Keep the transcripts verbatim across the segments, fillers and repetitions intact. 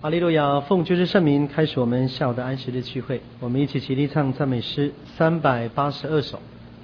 哈利路亚！奉救世圣名开始我们下午的安息日聚会，我们一起齐力唱赞美诗三百八十二首。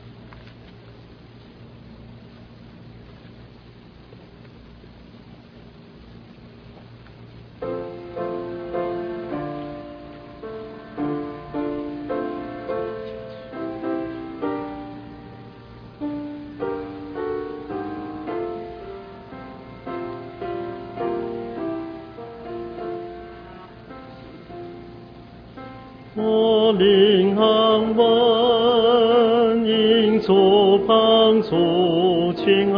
我灵昂闻，因主帮助亲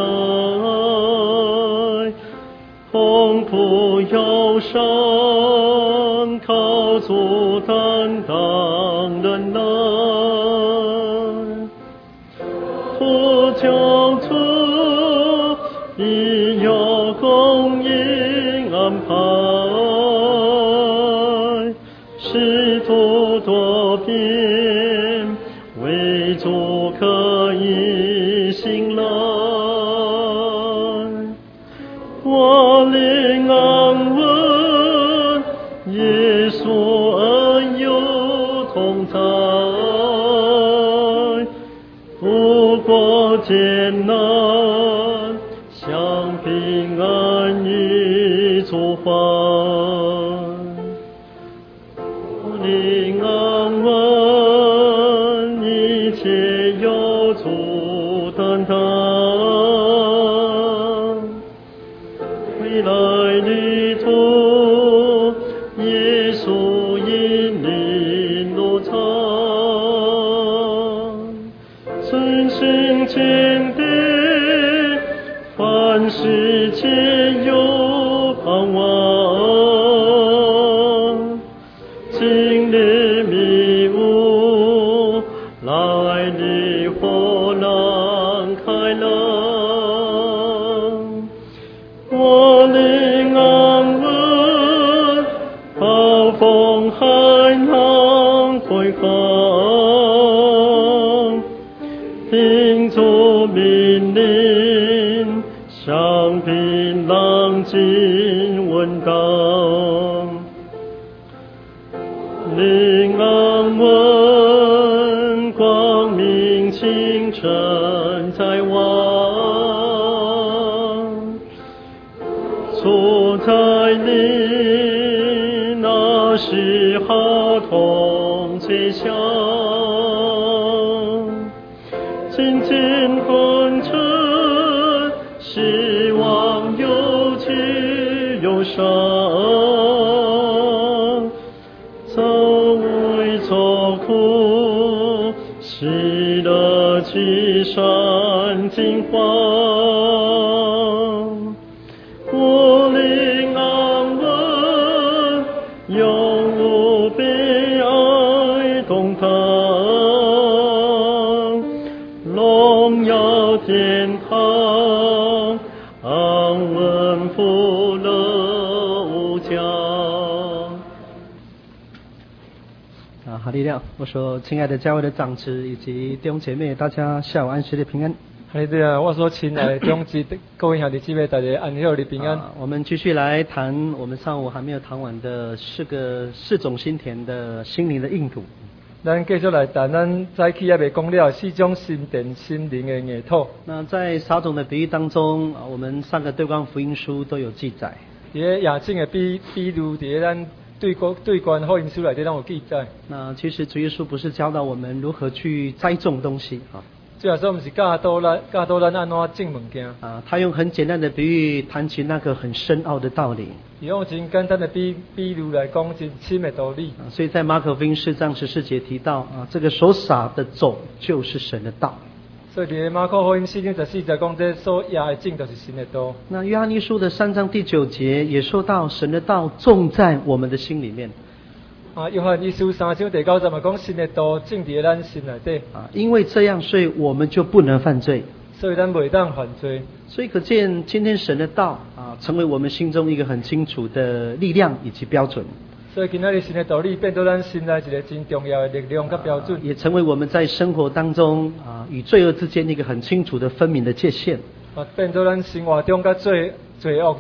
爱，痛苦忧伤，靠主担当忍耐，父救主已有供应安排，使徒多变，为主可以信赖。我灵昂闻，耶稣恩友同在，不过艰难，享平安与主怀。灵昂闻，一切有主担当，未来旅途，耶稣引领路程，遵行坚定，凡事皆有盼望。经历迷雾，来历火浪开朗。我灵昂闻，暴风海浪回航，听主命令，上平浪静稳当。灵昂闻，光明清晨在望，主在临，那时号同吹响，紧紧混成，希望有惧忧伤。走为走苦，喜乐去山尽荒。我灵昂闻，永无悲哀动荡，荣耀天堂，安稳福乐无疆。 啊，哈利路亚！我说，亲爱的教会的长子以及弟兄姐妹，大家下午安息日平安。 哈利路亚！我说，亲爱的长子各位兄弟姊妹，大家安息日平安。 啊，我们继续来谈我们上午还没有谈完的四个四种心田的心灵的硬土。 咱继续来谈咱早起也未讲了四种心田心灵的硬土。 那在撒种的比喻当中，啊，我们上个对光福音书都有记载。 伫个亚正的比比如伫咱对光对观福音书内底咱有记载。 那其实主耶稣不是教导我们如何去栽种东西啊。 主要说，不是教导咱教导咱安怎种物件。 啊，他用很简单的比喻谈起那个很深奥的道理。 用真简单的比比如来讲真深的道理。 啊，所以在马可福音四章十四节提到啊，这个所撒的种就是神的道。 所以伫马可福音四章十四节讲，这所亚的种就是神的道。 那约翰一书的三章第九节也说到，神的道种在我们的心里面。 啊，约翰一书三章第九节嘛讲，神的道种伫咱心内底。 啊，因为这样，所以我们就不能犯罪。 所以咱袂当犯罪。 所以可见，今天神的道啊，成为我们心中一个很清楚的力量以及标准。 所以今仔日神的道理变做咱心内一个真重要的力量跟标准， 也成为我们在生活当中啊与罪恶之间一个很清楚的分明的界限。 啊，变做咱生活中甲罪罪恶做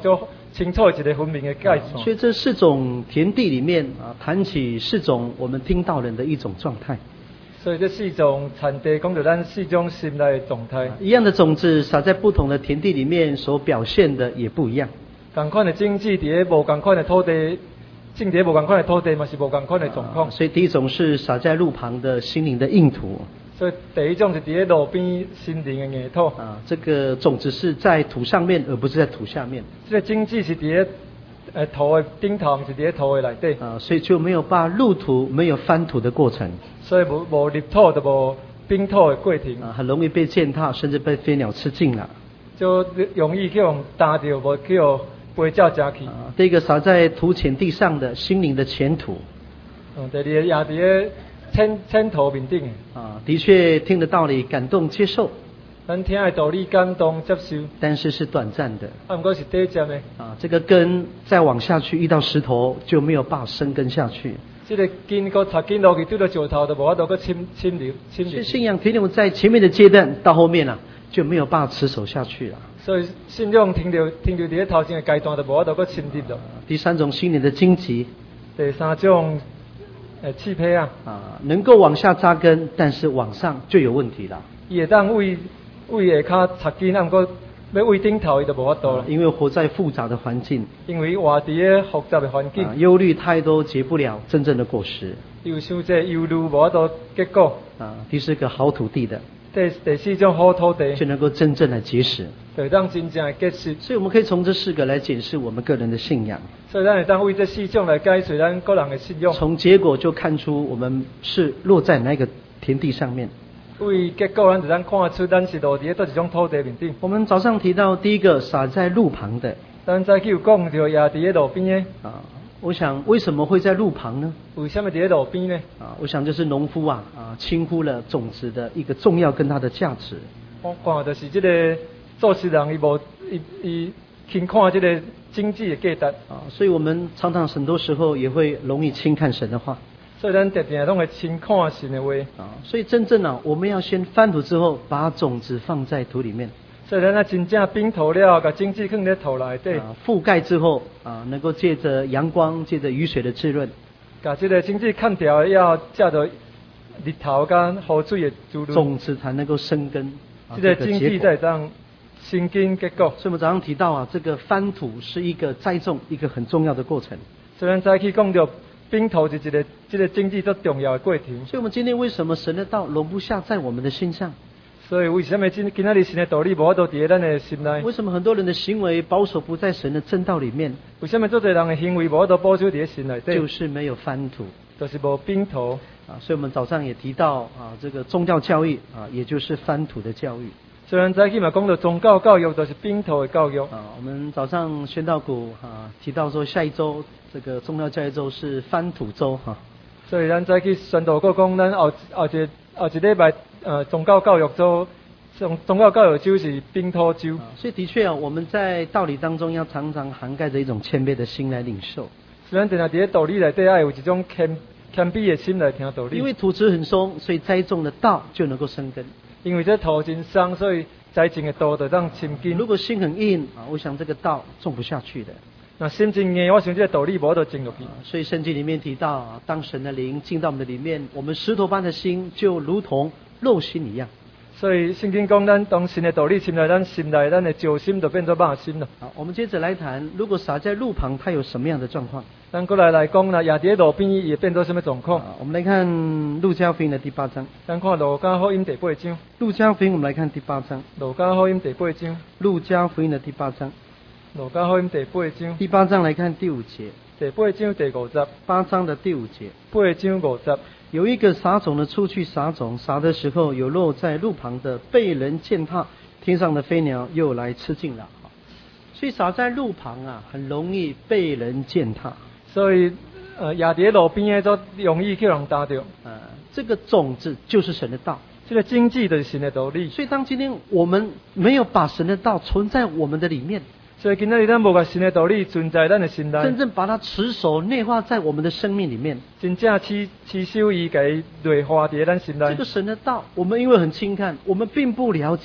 清楚一个分明的界线。 所以这四种田地里面啊，谈起四种我们听到人的一种状态。 所以这四种产地讲到咱四种心内的状态。 一样的种子撒在不同的田地里面，所表现的也不一样。 同款的种子伫咧无同款的土地，种伫无同款的土地嘛是无同款的状况。 所以第一种是撒在路旁的心灵的硬土。 所以第一种是伫咧路边心灵的硬土。 啊，这个种子是在土上面，而不是在土下面。 这个种子是伫咧呃土的顶头，不是伫咧土的内底。 啊，所以就没有把入土，没有翻土的过程。 所以无无入土就无冰土的过程。 啊，很容易被践踏，甚至被飞鸟吃尽了。 就容易去用打掉，无去用飞鸟吃去。 啊，第一个撒在土浅地上的心灵的浅土。 嗯，第二个也伫咧浅浅土面顶。 啊，的确听的道理感动接受。 咱听的道理感动接受。但是是短暂的。 啊，不过是短暂的。 啊，这个根再往下去遇到石头就没有办法生根下去。 这个根个插根落去，对到石头就无法度个侵侵入侵入。 所以信仰停留在前面的阶段，到后面啊就没有办法持守下去了。 所以信仰停留停留在头前的阶段，就无法度个侵入了。 第三种心灵的荆棘。 第三种，呃，刺皮啊。 啊，能够往下扎根，但是往上就有问题了。 伊会当为为下骹插根，啊，不过要为顶头，伊就无法度了。 因为活在复杂的环境。 因为活伫咧复杂的环境。 啊，忧虑太多，结不了真正的果实。 又想这忧虑无法度结果。 啊，第四个好土地的。 第第四种好土地。 就能够真正的结实。 对，当真正的结实。 所以我们可以从这四个来检视我们个人的信仰。 所以咱会当为这四种来解释咱个人的信仰。 从结果就看出我们是落在哪一个田地上面。 为结果，咱就咱看得出咱是落伫咧倒一种土地面顶。 我们早上提到第一个撒在路旁的。 咱早起有讲到也伫咧路边的。 啊，我想为什么会在路旁呢？ 为什么伫咧路边呢？ 啊，我想就是农夫啊啊轻忽了种子的一个重要跟它的价值。 我看就是这个做事人伊无伊伊轻看这个经济的价值。 啊，所以我们常常很多时候也会容易轻看神的话。 所以咱特定拢会轻看神的话。 啊，所以真正啊，我们要先翻土之后，把种子放在土里面。 所以咱啊真正冰土了，把种子放在土内底。 啊，覆盖之后啊，能够借着阳光，借着雨水的滋润， 把这个种子砍掉，要借着日头跟雨水的滋润， 种子才能够生根。 啊、这个种子才当生根结果。 所以我们早上提到啊，这个翻土是一个栽种一个很重要的过程。 所以咱早起讲到。冰土是一个这个经济最重要的过程。 所以，我们今天为什么神的道容不下在我们的心上？ 所以，为什么今今仔日神的道理无法度伫咱的心内？ 为什么很多人的行为保守不在神的正道里面？ 为什么做多人的行为无法度保守伫心内底？ 就是没有翻土， 就是无冰土啊。所以我们早上也提到啊，这个宗教教育啊，也就是翻土的教育。 虽然早起嘛讲到宗教教育，就是冰土的教育啊。我们早上宣道股啊提到说，下一周这个宗教教育周是翻土周哈、啊。 所以咱早起宣道股讲，咱后后一后一礼拜呃宗教教育周，宗宗教教育周是冰土周、 啊。所以的确啊，我们在道理当中要常常涵盖着一种谦卑的心来领受。 虽然定定伫咧道理内底要有一种谦谦卑的心来听道理。 因为土质很松，所以栽种的道就能够生根。 因为这土真松，所以栽种的道就当深根。 如果心很硬啊，我想这个道种不下去的。 那心真硬，我想这个道理无得种落去。 啊、所以圣经里面提到、啊，当神的灵进到我们的里面，我们石头般的心就如同肉心一样。 所以圣经讲，咱当神的道理进来咱心内，咱的旧心就变做肉心了。 好，我们接着来谈，如果撒在路旁，它有什么样的状况？ 咱过来来讲呢，亚伫路边也变做什么状况？ 我们来看路加福音的第八章。 咱看路加福音第八章。 路加福音，我们来看第八章。 路加福音第八章。 路加福音的第八章。 路加福音第八章。 第八章来看第五节。 第八章第五十。 八章的第五节。 八章五十。 有一个撒种的出去撒种，撒的时候有落在路旁的，被人践踏，天上的飞鸟又来吃尽了。所以撒在路旁啊，很容易被人践踏。 所以呃，亚伫路边的都容易去人打掉。 呃，这个种子就是神的道， 这个经济就是神的道理。 所以当今天我们没有把神的道存在我们的里面， 所以今仔日咱无把神的道理存在咱的心内， 真正把它持守内化在我们的生命里面， 真正持持守伊，给内化伫咱心内。 这个神的道，我们因为很轻看，我们并不了解。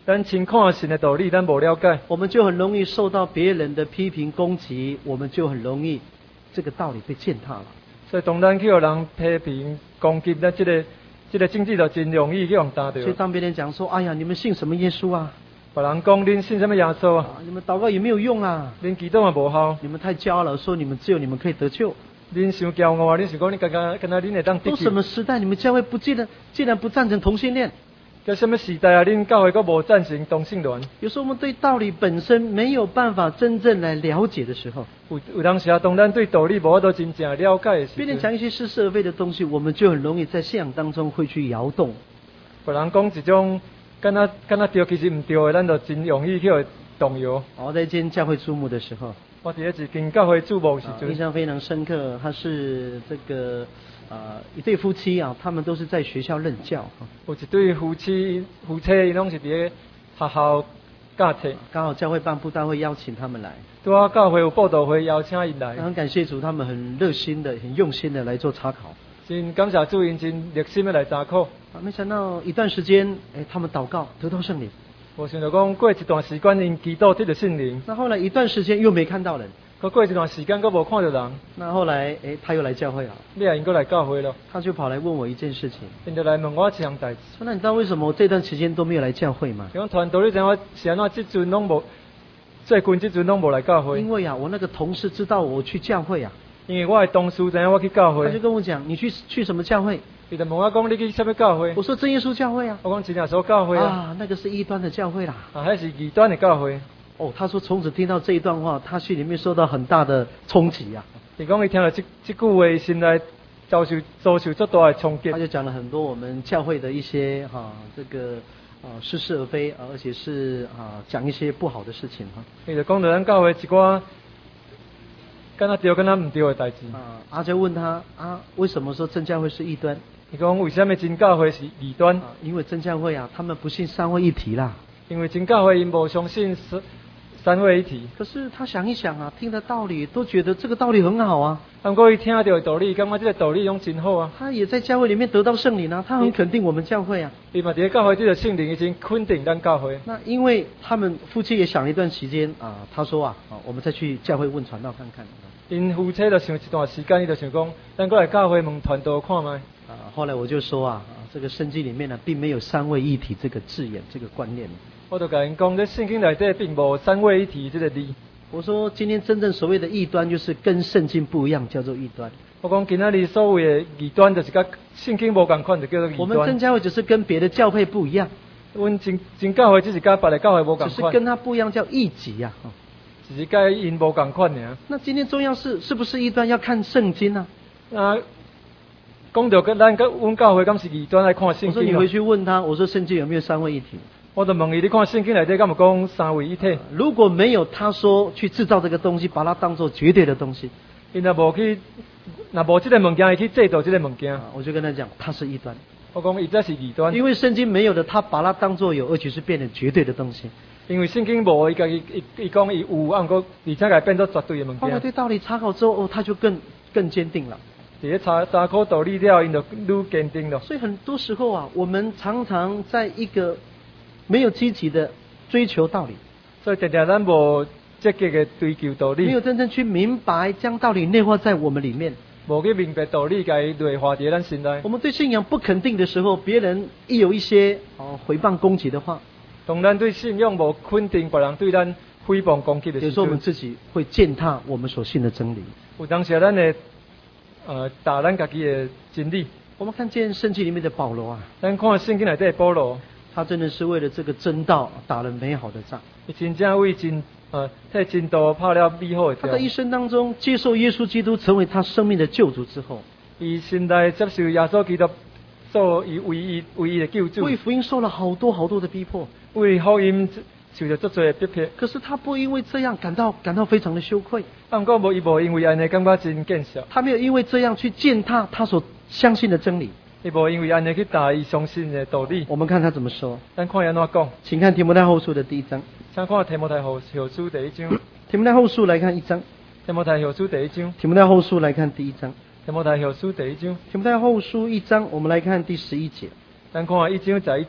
咱亲看神的道理，咱无了解， 我们就很容易受到别人的批评攻击，我们就很容易这个道理被践踏了。 所以当咱去互人批评攻击，咱这个这个政治就真容易去互打掉。 所以当别人讲说，哎呀，你们信什么耶稣啊？ 别人讲恁信什么耶稣啊？ 啊，你们祷告也没有用啊， 恁祈祷也无效， 你们太骄傲了，说你们只有你们可以得救。 恁伤骄傲啊！恁想讲恁刚刚刚才恁会当得都救？ 什么时代，你们教会不竟然竟然不赞成同性恋？ 在什么时代啊？恁教会阁无赞成同性恋？ 有时候我们对道理本身没有办法真正来了解的时候， 有有当时啊，当咱对道理无法度真正了解的时候， 别人讲一些似是而非的东西，我们就很容易在信仰当中会去摇动。 别人讲一种敢若敢若对，其实唔对的，咱就真容易去互动摇。 我在今天教会注目的时候， 我伫咧一间教会注目时啊阵， 印象非常深刻。他是这个呃一对夫妻啊，他们都是在学校任教啊， 有一对夫妻夫妻，因拢是伫咧学校教册， 刚好教会办布道会邀请他们来， 拄啊教会有报道会邀请因来， 很感谢主，他们很热心的、很用心的来做查考。 真感谢主因真热心的来查考。 啊，没想到一段时间，哎，他们祷告得到圣灵。 无想到讲过一段时间因祈祷得到圣灵， 那后来一段时间又没看到人， 佮过一段时间佮无看到人， 那后来哎他又来教会了， 你也因佮来教会咯， 他就跑来问我一件事情， 因就来问我一项代志。 说那你知道为什么我这段时间都没有来教会吗？ 讲团队你知影我是安怎即阵拢无，最近即阵拢无来教会， 因为啊，我那个同事知道我去教会啊， 因为我的同事知影我去教他就会， 跟我讲，你去去什么教会？ 伊就问我讲你去什么教会？ 我说真耶稣教会啊。 我讲真耶稣教会啊， 啊，那个是异端的教会啦。 啊，还是异端的教会。 哦，他说从此听到这一段话，他心里面受到很大的冲击啊。 伊讲伊听到这这句话，心内遭受遭受足大的冲击他。就讲了很多我们教会的一些哈、啊、这个啊似是而非，而且是啊讲一些不好的事情哈。 伊就讲到咱教会一寡敢若对敢若毋对的代志。 啊，阿就问他啊，为什么说真教会是异端？ 伊讲为什么真教会是异端？ 啊，因为真教会啊，他们不信三位一体啦。 因为真教会因无相信三三位一体。 可是他想一想啊，听的道理都觉得这个道理很好啊。 不过伊听到的道理，感觉这个道理拢真好啊。 他也在教会里面得到圣灵啊，他很肯定我们教会啊。 伊嘛伫咧教会这个圣灵已经肯定咱教会。 那因为他们夫妻也想了一段时间啊，他说啊，啊我们再去教会问传道看看。 因夫妻就想一段时间，伊就想讲，咱过来教会问传道看卖。 啊，后来我就说啊，啊这个圣经里面呢，并没有三位一体这个字眼，这个观念。 我就甲因讲，在圣经内底并无三位一体这个字。 我说今天真正所谓的异端，就是跟圣经不一样，叫做异端。 我讲今仔日所谓的异端，就是甲圣经无共款，就叫做异端。 我们真教会只是跟别的教会不一样， 阮真真教会只是甲别的教会无共款， 只是跟他不一样，叫异己呀、啊。 只是甲因无共款尔。 那今天重要是是不是异端，要看圣经啊。 啊，讲到跟咱跟阮教会，敢是异端来看圣经。 我说你回去问他，我说圣经有没有三位一体？ 我就问伊，你看圣经内底敢有讲三位一体？ 如果没有，他说去制造这个东西，把它当做绝对的东西。 伊若无去，若无这个物件，伊去制造这个物件。 啊，我就跟他讲，他是异端。 我讲伊这是异端， 因为圣经没有的，他把它当做有，而且是变成绝对的东西。 因为圣经无，伊家己伊伊讲伊有，啊，毋过而且甲变做绝对的物后来件。 对道理查考之后，哦，他就更更坚定了。 伫咧查查考道理了，因就愈坚定了。 所以很多时候啊，我们常常在一个没有积极的追求道理， 所以常常咱无积极的追求道理， 没有真正去明白，将道理内化在我们里面。 无去明白道理，甲伊内化伫咱心内。 我们对信仰不肯定的时候，别人一有一些哦诽谤攻击的话， 当咱对信仰无肯定，别人对咱诽谤攻击的时候， 有时候我们自己会践踏我们所信的真理。 有当时咱会呃打咱家己的真理。 我们看见圣经里面的保罗啊， 咱看圣经内底的保罗， 他真的是为了这个真道打了美好的仗。 伊真正为真呃替真道拍了美好的仗。 他在一生当中接受耶稣基督成为他生命的救主之后， 伊心内接受耶稣基督做伊唯一唯一的救主， 为福音受了好多好多的逼迫， 为福音受着足多的逼迫。 可是他不因为这样感到感到非常的羞愧， 啊，毋过无伊无因为安尼感觉真见笑， 他没有因为这样去践踏他所相信的真理。 伊无因为安尼去打伊相信的道理。 我们看他怎么说， 咱看伊安怎讲， 请看提摩太后书的第一章。 请看提摩太后后书第一章。 提摩太后书来看一章。 提摩太后书第一章。 提摩太后书来看第一章。 提摩太后书第一章。 提摩太后书一章，我们来看第十一节。 咱看一章十一节。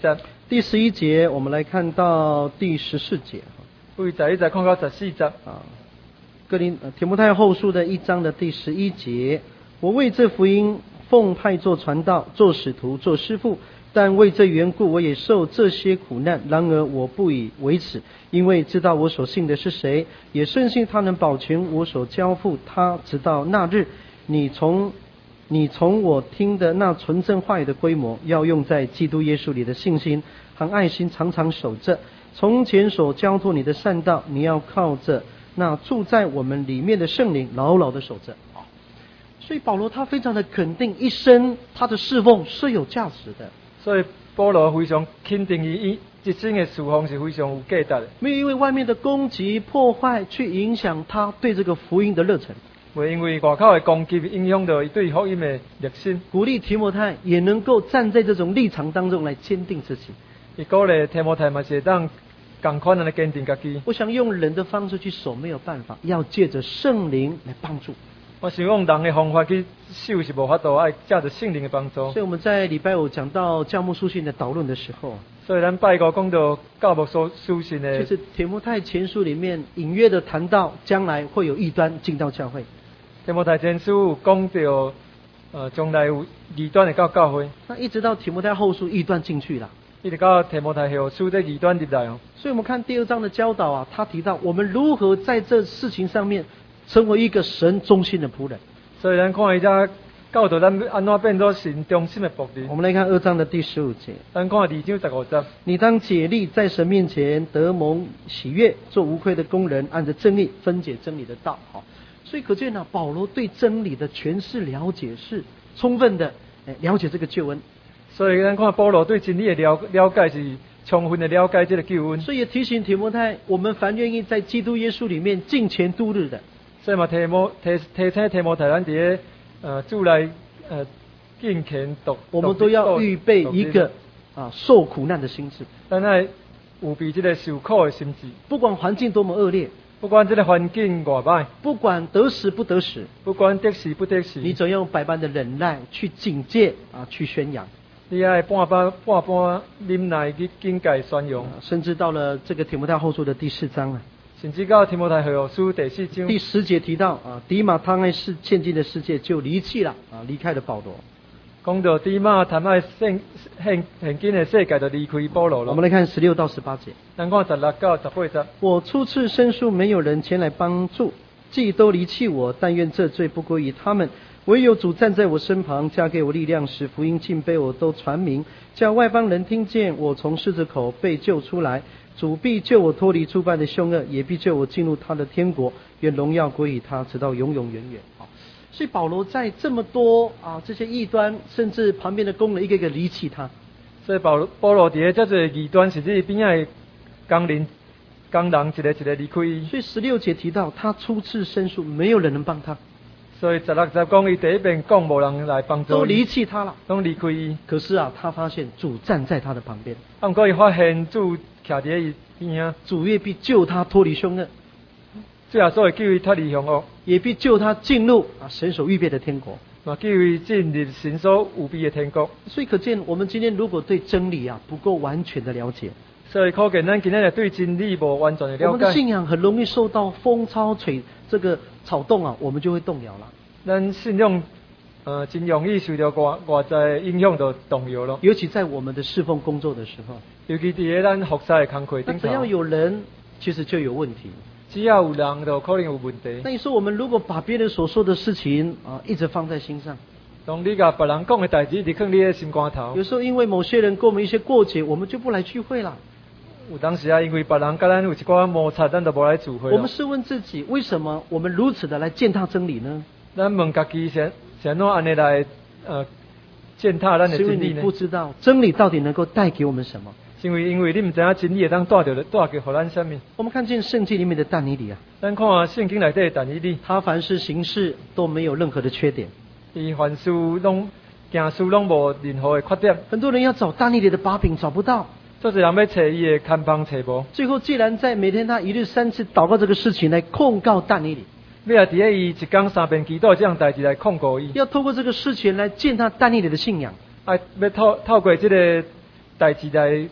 第十一节，我们来看到第十四节。 为十一节看到十四节啊，哥林呃提摩太后书的一章的第十一节，我为这福音奉派做传道，做使徒，做师傅，但为这缘故，我也受这些苦难。然而我不以为耻，因为知道我所信的是谁，也深信他能保全我所交付他，直到那日。你从你从我听的那纯正话语的规模，要用在基督耶稣里的信心和爱心，常常守着。从前所交托你的善道，你要靠着那住在我们里面的圣灵，牢牢的守着。所以保罗他非常的肯定，一生他的侍奉是有价值的。 所以保罗非常肯定伊一生的侍奉是非常有价值的。 没有因为外面的攻击破坏去影响他对这个福音的热忱。 袂因为外口的攻击影响到伊对福音的热心。 鼓励提摩太也能够站在这种立场当中来坚定自己。 伊鼓励提摩太嘛是当同款来坚定家己。 我想用人的方式去守没有办法，要借着圣灵来帮助。 我想用人的方法去守是无法度，爱借着圣灵的帮助。 所以我们在礼拜五讲到教牧书信的导论的时候， 所以咱拜五讲到教牧书书信的， 就是提摩太前书里面隐约的谈到将来会有异端进到教会。 提摩太前书讲到呃将来有异端的到教会， 那一直到提摩太后书异端进去了， 一直到提摩太后书这异端入来哦。 所以我们看第二章的教导啊，他提到我们如何在这事情上面成为一个神忠心的仆人。 所以咱看伊遮教导咱安怎变做神忠心的仆人。 我们来看二章的第十五节， 咱看二章十五节， 你当竭力在神面前得蒙喜悦，做无愧的工人，按着真理分解真理的道。好，所以可见呢，保罗对真理的诠释了解是充分的，了解这个救恩。 所以咱看保罗对真理的了了解是充分的了解这个救恩。 所以也提醒提摩太，我们凡愿意在基督耶稣里面敬虔度日的， 所以嘛提摩提提醒提摩太咱伫呃主来呃敬虔度， 我们都要预备一个啊受苦难的心智。 咱爱有备这个受苦的心智。 不管环境多么恶劣， 不管这个环境外歹， 不管得时不得时， 不管得时不得时， 你总要用百般的忍耐去警戒啊，去宣扬。 你爱半半半半忍耐去警戒宣扬。 甚至到了这个提摩太后书的第四章啊， 甚至到提摩太后书第四章第十节提到啊，迪马贪爱世现今的世界，就离弃了啊，离开了保罗。 讲到迪马贪爱现现现今的世界，就离开保罗了。 我们来看十六到十八节。 咱看十六到十八节。 我初次申诉，没有人前来帮助，既都离弃我，但愿这罪不归于他们。唯有主站在我身旁，加给我力量，使福音尽被我都传明，叫外邦人听见我从狮子口被救出来。主必救我脱离诸般的凶恶，也必救我进入他的天国。愿荣耀归于他，直到永永远远。好，所以保罗在这么多啊这些异端，甚至旁边的工人一个一个离弃他。 所以保罗保罗伫遮侪异端，甚至边仔工人工人一个一个离开伊。 所以十六节提到他初次申诉，没有人能帮他。 所以十六节讲伊第一遍讲无人来帮助， 都离弃他了， 都离开伊。 可是啊，他发现主站在他的旁边。 啊，不过伊发现主徛伫伊边啊， 主也必救他脱离凶恶， 主耶稣会救伊脱离凶恶， 也必救他进入啊神所预备的天国。 嘛叫伊进入神所有备的天国。 所以可见，我们今天如果对真理啊不够完全的了解， 所以可见咱今天对真理无完全的了解， 我们的信仰很容易受到风潮吹这个草动啊，我们就会动摇了。 咱信仰呃真容易受到外外在影响就动摇了。 尤其在我们的侍奉工作的时候， 尤其伫咱服侍的工课顶头， 只要有人，其实就有问题。 只要有人，就可能有问题。 那你说，我们如果把别人所说的事情啊一直放在心上， 当你甲别人讲的代志，你放你的心肝头。 有时候因为某些人跟我们一些过节，我们就不来聚会了。 有当时啊，因为别人甲咱有一寡摩擦，咱就无来聚会。 我们试问自己，为什么我们如此的来践踏真理呢？ 咱问家己，是是安怎安尼来呃践踏咱的真理呢？ 因为你不知道真理到底能够带给我们什么。 因为因为你唔知影真理会当带着带给互咱什么。 我们看见圣经里面的但以理啊， 咱看圣经内底的但以理， 他凡事行事都没有任何的缺点， 伊凡事拢行事拢无任何的缺点。 很多人要找但以理的把柄找不到， 做侪人要找伊的看帮找无。 最后既然在每天他一日三次祷告这个事情来控告但以理， 要伫咧伊一天三遍祈祷这样代志来控告伊， 要透过这个事情来践踏但以理的信仰， 啊，要透透过这个代志来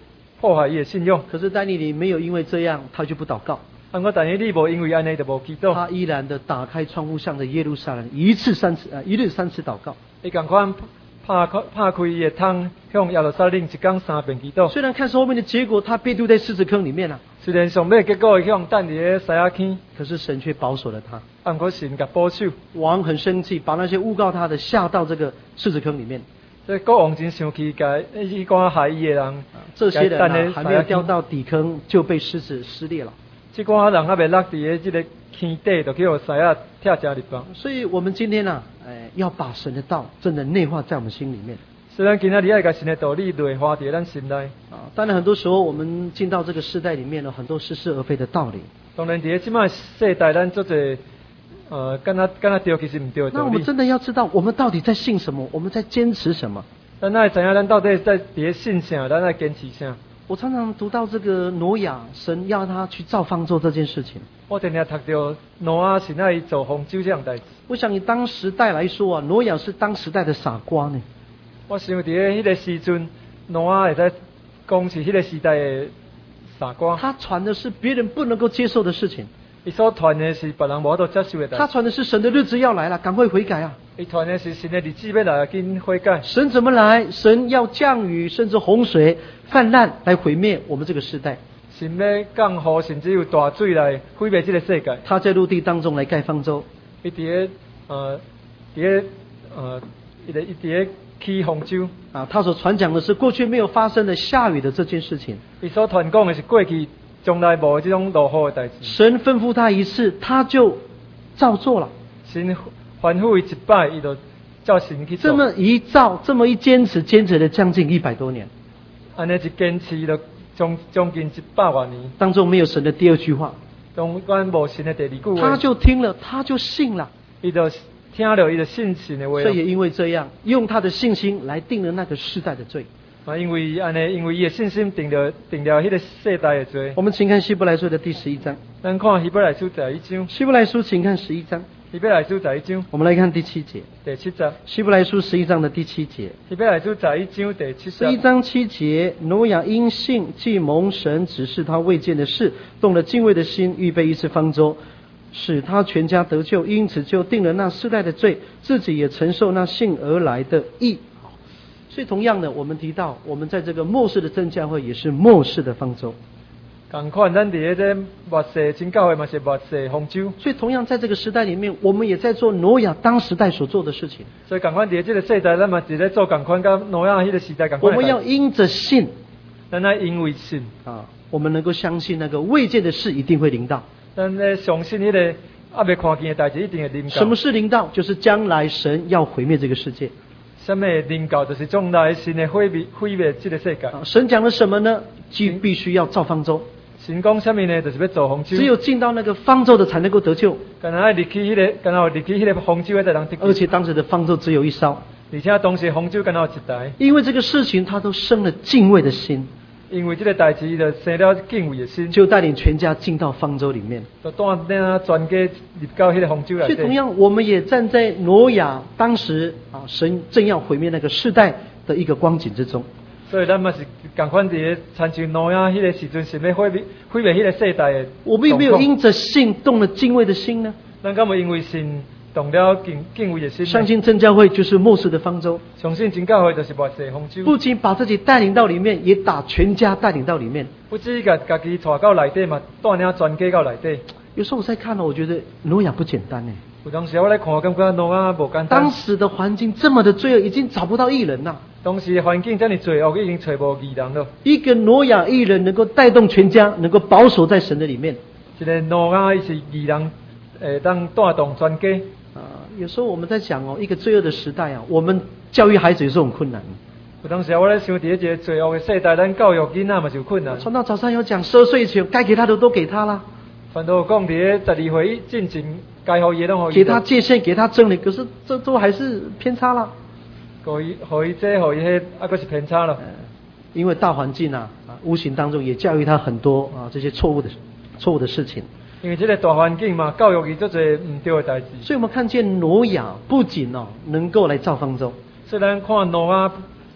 破坏伊的信仰。 可是但以理没有因为这样，他就不祷告。 啊，我但是你无因为安尼就无祈祷。 他依然的打开窗户，向着耶路撒冷一次三次，呃，一日三次祷告。 伊共款拍开拍开伊的窗，向耶路撒冷一天三遍祈祷。 虽然看是后面的结果，他被丢在狮子坑里面了、啊。 虽然上尾结果会向等伫咧西亚坑， 可是神却保守了他。 啊，毋过神甲保守。 王很生气，把那些诬告他的下到这个狮子坑里面。 所以国王真生气，甲伊讲害伊的人， 这些人、啊、还没有掉到底坑，就被狮子撕裂了。 这寡人还未落伫咧这个坑底，就去互狮仔拆食入腹。 所以我们今天啊，哎，要把神的道真的内化在我们心里面。 虽然今仔日爱甲神的道理内化伫咱心内。 啊，当然很多时候我们进到这个时代里面呢，很多似是而非的道理。 当然，伫咧即摆世代，咱做者呃，敢若敢若对，其实唔对的道理。 那我们真的要知道，我们到底在信什么？我们在坚持什么？ 咱爱知影，咱到底在伫咧信啥？咱爱坚持啥？ 我常常读到这个挪亚，神要他去造方舟这件事情。 我常常读到挪亚神爱做方舟这样代志。 我想以当时代来说啊，挪亚是当时代的傻瓜呢。 我想伫咧迄个时阵，挪亚会使讲是迄个时代的傻瓜。 他传的是别人不能够接受的事情。 伊所传的是别人无法度接受的代志。 他传的是神的日子要来了，赶快悔改啊！ 伊传的是神的日子要来，紧悔改。 神怎么来？神要降雨，甚至洪水泛滥来毁灭我们这个时代。 神要降雨，甚至有大水来毁灭这个世界。 他在陆地当中来盖方舟。 伊伫咧呃，伫咧呃，伊伫伊伫咧起方舟。 啊，他所传讲的是过去没有发生的下雨的这件事情。 伊所传讲的是过去从来无这种落雨的代志。 神吩咐他一次，他就照做了。 神吩咐伊一摆，伊就照神去做。 这么一照，这么一坚持，坚持了将近一百多年。 安尼一坚持了将将近一百万年。 当中没有神的第二句话。 中间无神的第二句话。 他就听了，他就信了。 伊就听了，伊就信神的话。 所以也因为这样，用他的信心来定了那个世代的罪。 啊，因为安尼，因为伊的信心定了定了迄个世代的罪。 我们请看希伯来书的第十一章。 咱看希伯来书十一章。 希伯来书，请看十一章。 希伯来书十一章。 我们来看第七节。 第七节。 希伯来书十一章的第七节。 希伯来书十一章第七节。 十一章七节，挪亚因信，既蒙神指示他未见的事，动了敬畏的心，预备一次方舟，使他全家得救，因此就定了那世代的罪，自己也承受那信而来的义。所以同样的，我们提到我们在这个末世的真教会也是末世的方舟。 同款，咱伫咧这末世真教会嘛是末世方舟。 所以同样在这个时代里面，我们也在做挪亚当时代所做的事情。 所以同款伫这个世代，咱嘛是在做同款，甲挪亚迄个时代同款。 我们要因着信， 咱爱因为信啊，我们能够相信那个未见的事一定会临到。 咱咧相信迄个还未看见的代志一定会临到。 什么是临到？就是将来神要毁灭这个世界。 什么临到？就是将来神的毁灭毁灭这个世界。 啊，神讲了什么呢？既必须要造方舟。 神讲什么呢？就是要造方舟。 只有进到那个方舟的才能够得救。 敢若爱入去迄个，敢若入去迄个方舟才能得救。 而且当时的方舟只有一艘。 而且当时方舟敢若有一台。 因为这个事情，他都生了敬畏的心。 因为这个代志，就生了敬畏的心， 就带领全家进到方舟里面， 就带领全家入到迄个方舟里。 所以同样，我们也站在挪亚当时啊，神正要毁灭那个世代的一个光景之中。 所以咱嘛是同款伫咧参照挪亚迄个时阵，神要毁灭毁灭迄个世代的。 我们有没有因着信动了敬畏的心呢？ 咱敢有因为信动了敬敬畏的心？ 相信真教会就是末世的方舟。 相信真教会就是末世方舟。 不仅把自己带领到里面，也把全家带领到里面。 不止甲家己带到内底嘛，带领全家到内底。 有时候我在看了，我觉得挪亚不简单呢。 有当时我来看，感觉挪亚无简单。 当时的环境这么的罪恶，已经找不到义人了。 当时的环境这么罪恶，已经找无义人了。 一个挪亚义人能够带动全家，能够保守在神的里面。 一个挪亚是义人，诶，当带动全家。 啊，有时候我们在讲哦，一个罪恶的时代啊，我们教育孩子有时候很困难。 有当时我在想，伫一个罪恶的世代，咱教育囡仔嘛是有困难。 传道早上有讲，十二岁以前该给他的都给他啦。 传道讲，伫咧十二岁进前，该予伊的拢予伊。 给他界限，给他真理，可是这都还是偏差啦。 予伊，予伊这，予伊迄，啊，佫是偏差了。 因为大环境啊，啊，无形当中也教育他很多啊这些错误的错误的事情。 因为这个大环境嘛，教育伊做侪唔对的代志。 所以我们看见挪亚不仅哦能够来造方舟， 虽然看挪亚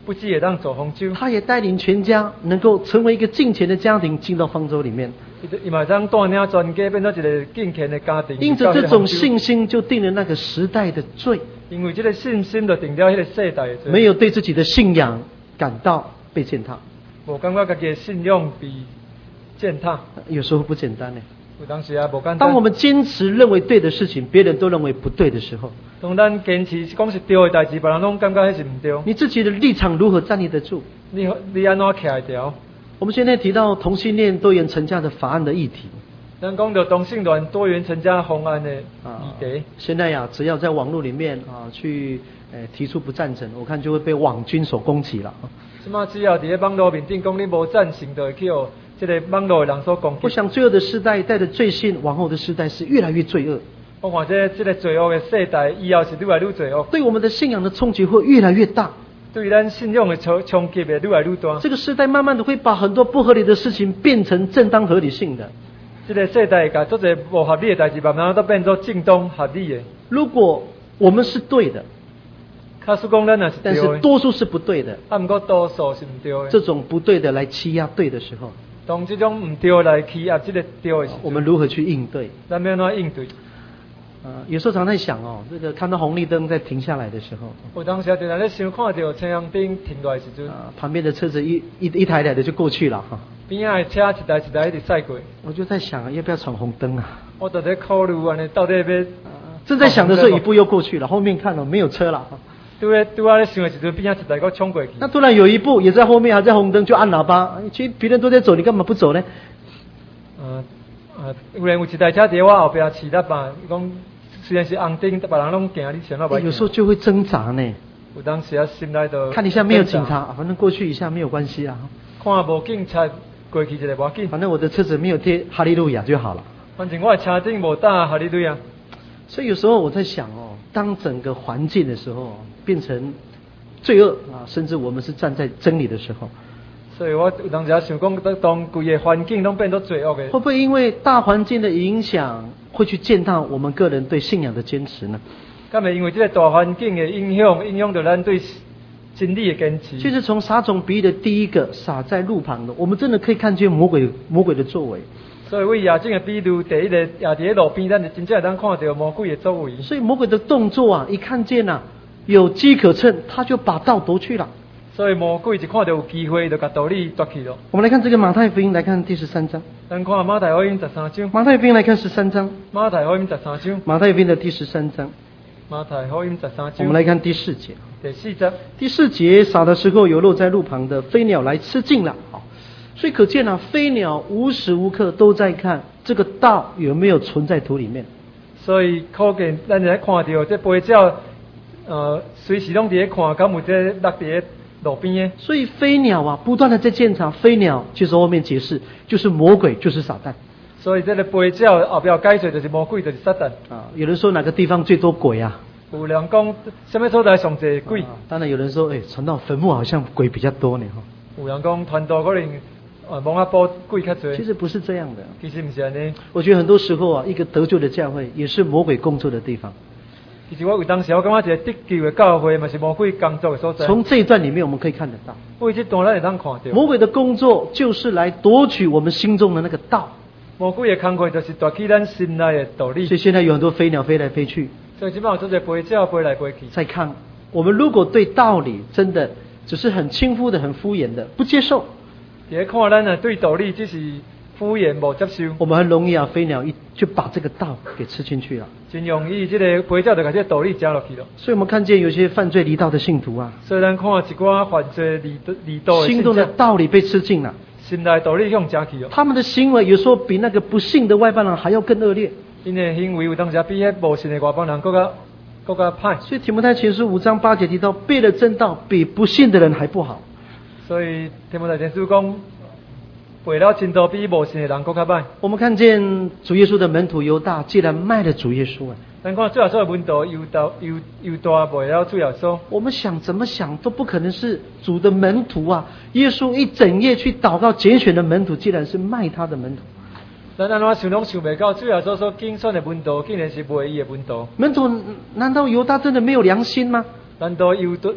不只会当做方舟， 他也带领全家能够成为一个敬虔的家庭，进到方舟里面。 伊嘛当带领全家变做一个敬虔的家庭。 因着这种信心，就定了那个时代的罪。 因为这个信心就定了迄个世代的罪。 没有对自己的信仰感到被践踏。 无感觉家己的信仰被践踏。 有时候不简单呢。 有当时也无简单。 当我们坚持认为对的事情，别人都认为不对的时候， 当咱坚持讲是对的代志，别人拢感觉迄是唔对。 你自己的立场如何站立得住？ 你你安怎徛得掉？ 我们现在提到同性恋多元成家的法案的议题。 咱讲到同性恋多元成家方案的议题。 现在呀，只要在网络里面啊去呃提出不赞成，我看就会被网军所攻击了。 什么只要伫咧网络面顶讲你无赞成，就会去哦，这个网络的人所攻击。 我想罪恶的世代带着罪性往后的世代是越来越罪恶。 我看这这个罪恶的世代以后是越来越罪恶。 对我们的信仰的冲击会越来越大。 对咱信仰的冲冲击会越来越大。 这个时代慢慢的会把很多不合理的事情变成正当合理性的。 这个世代把做者不合理的代志，慢慢都变做正当合理的。 如果我们是对的， 假使讲咱也是对的， 但是多数是不对的。 啊，不过多数是唔对的。 这种不对的来欺压对的时候， 当这种唔对来欺压这个对的时候， 我们如何去应对？ 咱要怎应对？ 呃，有时候常在想哦，这个看到红绿灯在停下来的时候， 我当时就在咧想，看到青阳灯停落来时阵， 啊，旁边的车子一一一台台的就过去了哈。 边仔的车一台一台一直驶过。 我就在想，要不要闯红灯啊？ 我就在考虑安尼到底要。 正在想的时候，一步又过去了，后面看了没有车了。 对咧，对啊，咧想的时阵，边仔一台个冲过去。 那突然有一步也在后面，还在红灯，就按喇叭。其实别人都在走，你干嘛不走呢？ 呃呃，有人有一台车在我后边骑喇叭，讲虽然是红灯，别人拢行，你想到不？ 有时候就会挣扎呢。 有当时啊，心内就看一下没有警察，反正过去一下没有关系啊。 看无警察过去一个无要紧， 反正我的车子没有贴哈利路亚就好了。 反正我的车顶无打哈利路亚。 所以有时候我在想哦，当整个环境的时候变成罪恶啊，甚至我们是站在真理的时候， 所以我有当时也想讲，当规个环境拢变做罪恶的， 会不会因为大环境的影响，会去践踏我们个人对信仰的坚持呢？ 敢会因为这个大环境的影响，影响到咱对真理的坚持？ 其实从撒种比喻的第一个撒在路旁的，我们真的可以看见魔鬼魔鬼的作为。 所以为亚正的比喻，第一个亚伫路边，咱就真正当看到魔鬼的作为。 所以魔鬼的动作啊，一看见啊有机可乘，他就把道夺去了。 所以魔鬼一看到有机会，就把道理夺去了。 我们来看这个马太福音，来看第十三章。 咱看马太福音十三章。 马太福音来看十三章。 马太福音十三章。 马太福音的第十三章。 马太福音十三章。 我们来看第四节。 第四节。 第四节，撒的时候有落在路旁的飞鸟来吃尽了。好，所以可见啊，飞鸟无时无刻都在看这个道有没有存在土里面。 所以可见咱在看到这飞鸟，呃，随时拢伫咧看，敢有这落伫咧路边的。 所以飞鸟啊，不断的在检查。飞鸟就是后面解释，就是魔鬼，就是撒旦。 所以这个飞鸟后边解释就是魔鬼，就是撒旦。 啊，有人说哪个地方最多鬼啊？ 有人讲什么所在上侪鬼？ 啊，当然有人说，哎、欸，传到坟墓好像鬼比较多呢哈。 有人讲传道可能呃蒙阿波鬼较多。 其实不是这样的。 其实不是安尼。 我觉得很多时候啊，一个得救的教会也是魔鬼工作的地方。 其实我有当时我感觉一个得救的教会嘛是魔鬼工作的所在。 从这一段里面我们可以看得到， 为这段咱会当看到， 魔鬼的工作就是来夺取我们心中的那个道。 魔鬼的工作就是夺取咱心内的道理。 所以现在有很多飞鸟飞来飞去。 所以基本上做者飞鸟飞来飞去。 再看，我们如果对道理真的只是很轻忽的、很敷衍的，不接受。 也看咱啊对道理只是敷衍无接受， 我们很容易啊，飞鸟一就把这个道给吃进去了， 真容易这个飞鸟就把这个道理吃落去了。 所以我们看见有些犯罪离道的信徒啊， 所以咱看一寡犯罪离离道的信徒， 心中的道理被吃尽了， 心内道理向吃去了。 他们的行为有时候比那个不信的外邦人还要更恶劣。 因的行为有当时比迄无信的外邦人更加更加歹。 所以提摩太前书五章八节提到，背了正道比不信的人还不好。 所以提摩太前书讲，背了正道比无信的人更加歹。 我们看见主耶稣的门徒犹大，既然卖了主耶稣啊， 咱看主耶稣的门徒犹大犹犹大卖了主耶稣。 我们想怎么想都不可能是主的门徒啊！耶稣一整夜去祷告拣选的门徒，既然是卖他的门徒。 咱安怎想拢想袂到，主耶稣所拣选的门徒，竟然是卖伊的门徒。 门徒难道犹大真的没有良心吗？ 难道犹犹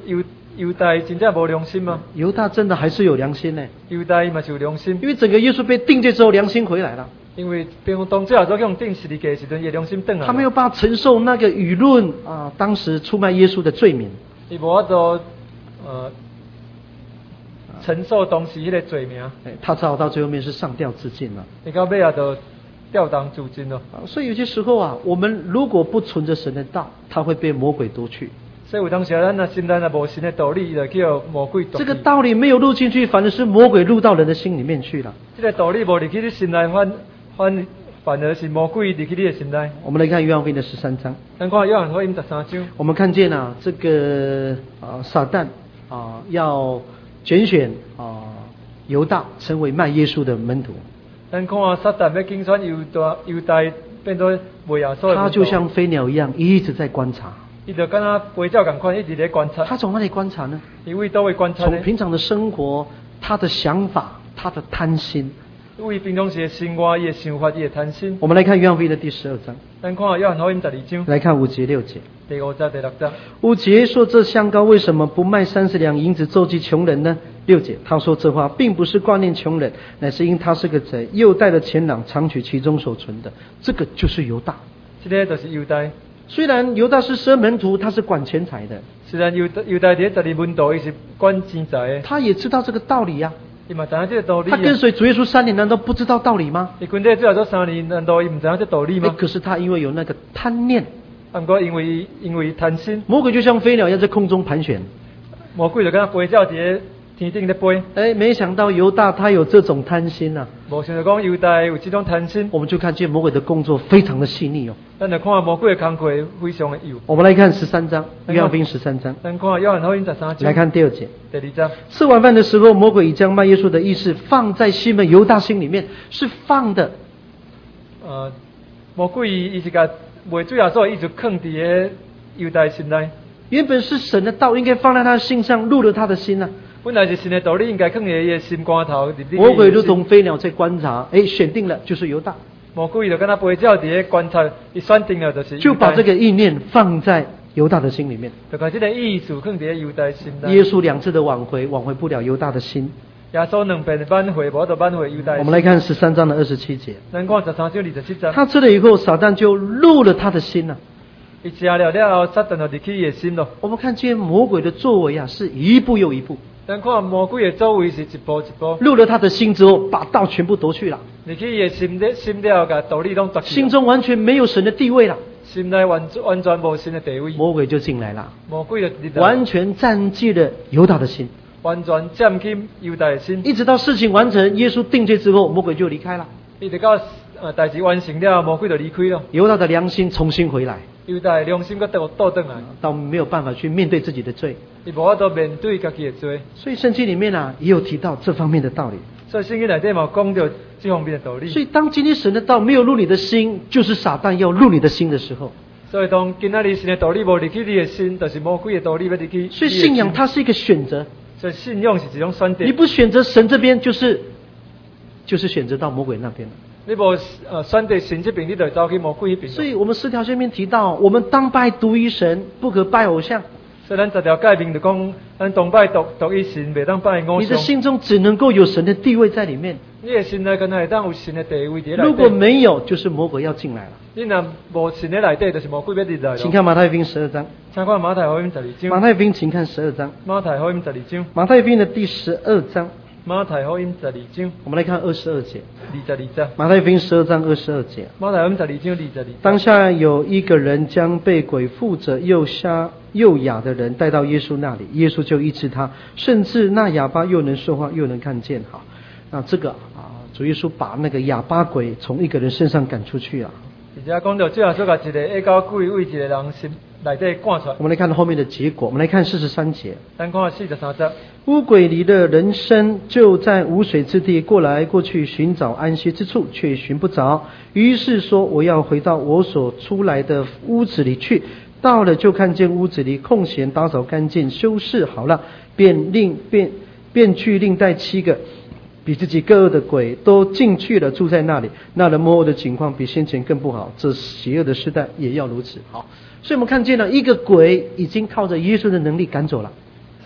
犹大真正无良心吗？ 犹大真的还是有良心呢， 犹大嘛是有良心， 因为整个耶稣被定罪之后，良心回来了。 因为平当最后做用定十字架时阵，伊良心转来。 他没有办法承受那个舆论啊，当时出卖耶稣的罪名。 伊无法度呃承受当时迄个罪名。 哎，他只好到最后面是上吊自尽了。 伊到尾啊，就吊档自尽了。 啊，所以有些时候啊，我们如果不存着神的道，他会被魔鬼夺去。 所以有当时咱若心内若无神的道理，就叫魔鬼夺去。 这个道理没有入进去，反而是魔鬼入到人的心里面去了。 这个道理无入去你心内，反反反而是魔鬼入去你的心内。 我们来看约翰福音的十三章。 咱看约翰福音十三章。 我们看见啊，这个啊撒旦啊要拣选啊犹大成为卖耶稣的门徒。 咱看撒旦要竞选犹大犹大变做卖耶稣的门徒。 他就像飞鸟一样，一直在观察。 伊就跟他飞鸟同款，一直在观察。 他从哪里观察呢？ 因为都会观察呢。 从平常的生活，他的想法，他的贪心。 因为平常时的生活，伊的想法，伊的贪心。 我们来看约翰福音的第十二章。 咱看约翰福音十二章。 来看五节六节。 第五节第六节。 五节说：“这香膏为什么不卖三十两银子周济穷人呢？”六节他说这话并不是挂念穷人，乃是因他是个贼，又带着钱囊藏取其中所存的。这个就是犹大。 这个就是犹大。 虽然犹大是十二门徒，他是管钱财的。 虽然犹大犹大在十二门徒，伊是管钱财的。 他也知道这个道理呀、 啊。伊嘛知影这个道理、啊。 他跟随主耶稣三年，难道不知道道理吗？ 伊跟这最后做三年，难道伊唔知影这道理吗？ 可是他因为有那个贪念， 啊，不过因为因为贪心， 魔鬼就像飞鸟一样在空中盘旋。 魔鬼就跟他飞鸟在天顶在飞。 哎，没想到犹大他有这种贪心呐、啊。 无想到讲犹大有这种贪心， 我们就看见魔鬼的工作非常的细腻哦。 咱就看魔鬼的工作非常的幼。 我们来看十三章，约翰福音十三章。 咱看约翰福音十三章。 来看第二节。 第二章。 吃晚饭的时候，魔鬼已将卖耶稣的意思放在西门犹大心里面，是放的。 呃，魔鬼伊是甲卖主耶稣的意思放伫个犹大心内。 原本是神的道，应该放在他的心上，入了他的心啊。 本来是神的道理，应该放在伊的心肝头。 魔鬼如同飞鸟在观察，哎，选定了就是犹大。 魔鬼就跟他飞鸟伫咧观察，伊选定了就是。 就把这个意念放在犹大的心里面。 就把这个意思放伫犹大心内。 耶稣两次的挽回，挽回不了犹大的心。 耶稣两遍挽回，无就挽回犹大。 我们来看十三章的二十七节。 咱看十三章二十七节。 他吃了以后，撒旦就入了他的心了、啊。 伊吃了了后，撒旦就入去伊的心咯。 我们看见魔鬼的作为啊，是一步又一步。 咱看魔鬼的作为是一步一步。 入了他的心之后，把道全部夺去了。 入去伊的心的心了，把道理拢夺去。 心中完全没有神的地位了。 心内完完全无神的地位。 魔鬼就进来了。 魔鬼就入来。 完全占据了犹大的心。 完全占据犹大的心。 一直到事情完成，耶稣定罪之后，魔鬼就离开了。 一直到呃代志完成了，魔鬼就离开了。 犹大的良心重新回来。 犹大的良心搁倒倒转来， 到没有办法去面对自己的罪。 伊无法度面对家己的罪。 所以圣经里面啊，也有提到这方面的道理。 所以圣经内底嘛讲到这方面的道理。 所以当今天神的道没有入你的心，就是撒旦要入你的心的时候。 所以当今仔日神的道理无入去你的心，就是魔鬼的道理要入去。 所以信仰它是一个选择。 所以信仰是一种选择。 你不选择神这边，就是就是选择到魔鬼那边了。 你无呃选择神这边，你就走去魔鬼那边。 所以我们十条诫命提到，我们当拜独一神，不可拜偶像。 所以咱十条诫命就讲，咱当拜独独一神，袂当拜偶像。 你的心中只能够有神的地位在里面。 你的心内可能会当有神的地位在里面。 如果没有，就是魔鬼要进来了。 你若无神的内底，就是魔鬼要入来。 请看马太福音十二章。 请看马太福音十二章。 马太福音，请看十二章。 马太福音十二章。 马太福音的第十二章。 马太福音十二章。 我们来看二十二节。 二十二节。 马太福音十二章二十二节。 马太福音十二章二十二节。 当下有一个人将被鬼附着又瞎又哑的人带到耶稣那里，耶稣就医治他，甚至那哑巴又能说话又能看见。好，那这个啊，主耶稣把那个哑巴鬼从一个人身上赶出去了。 而且讲到最后，说把一个恶狗鬼为一个人心内底赶出来。 我们来看后面的结果，我们来看四十三节。 咱看四十三节。 污鬼离了人身，就在无水之地过来过去寻找安息之处，却寻不着。于是说：“我要回到我所出来的屋子里去。”到了，就看见屋子里空闲，打扫干净，修饰好了，便另便便去另带七个比自己更恶的鬼都进去了，住在那里。那人幕后的情况比先前更不好，这邪恶的世代也要如此。好，所以我们看见了一个鬼已经靠着耶稣的能力赶走了。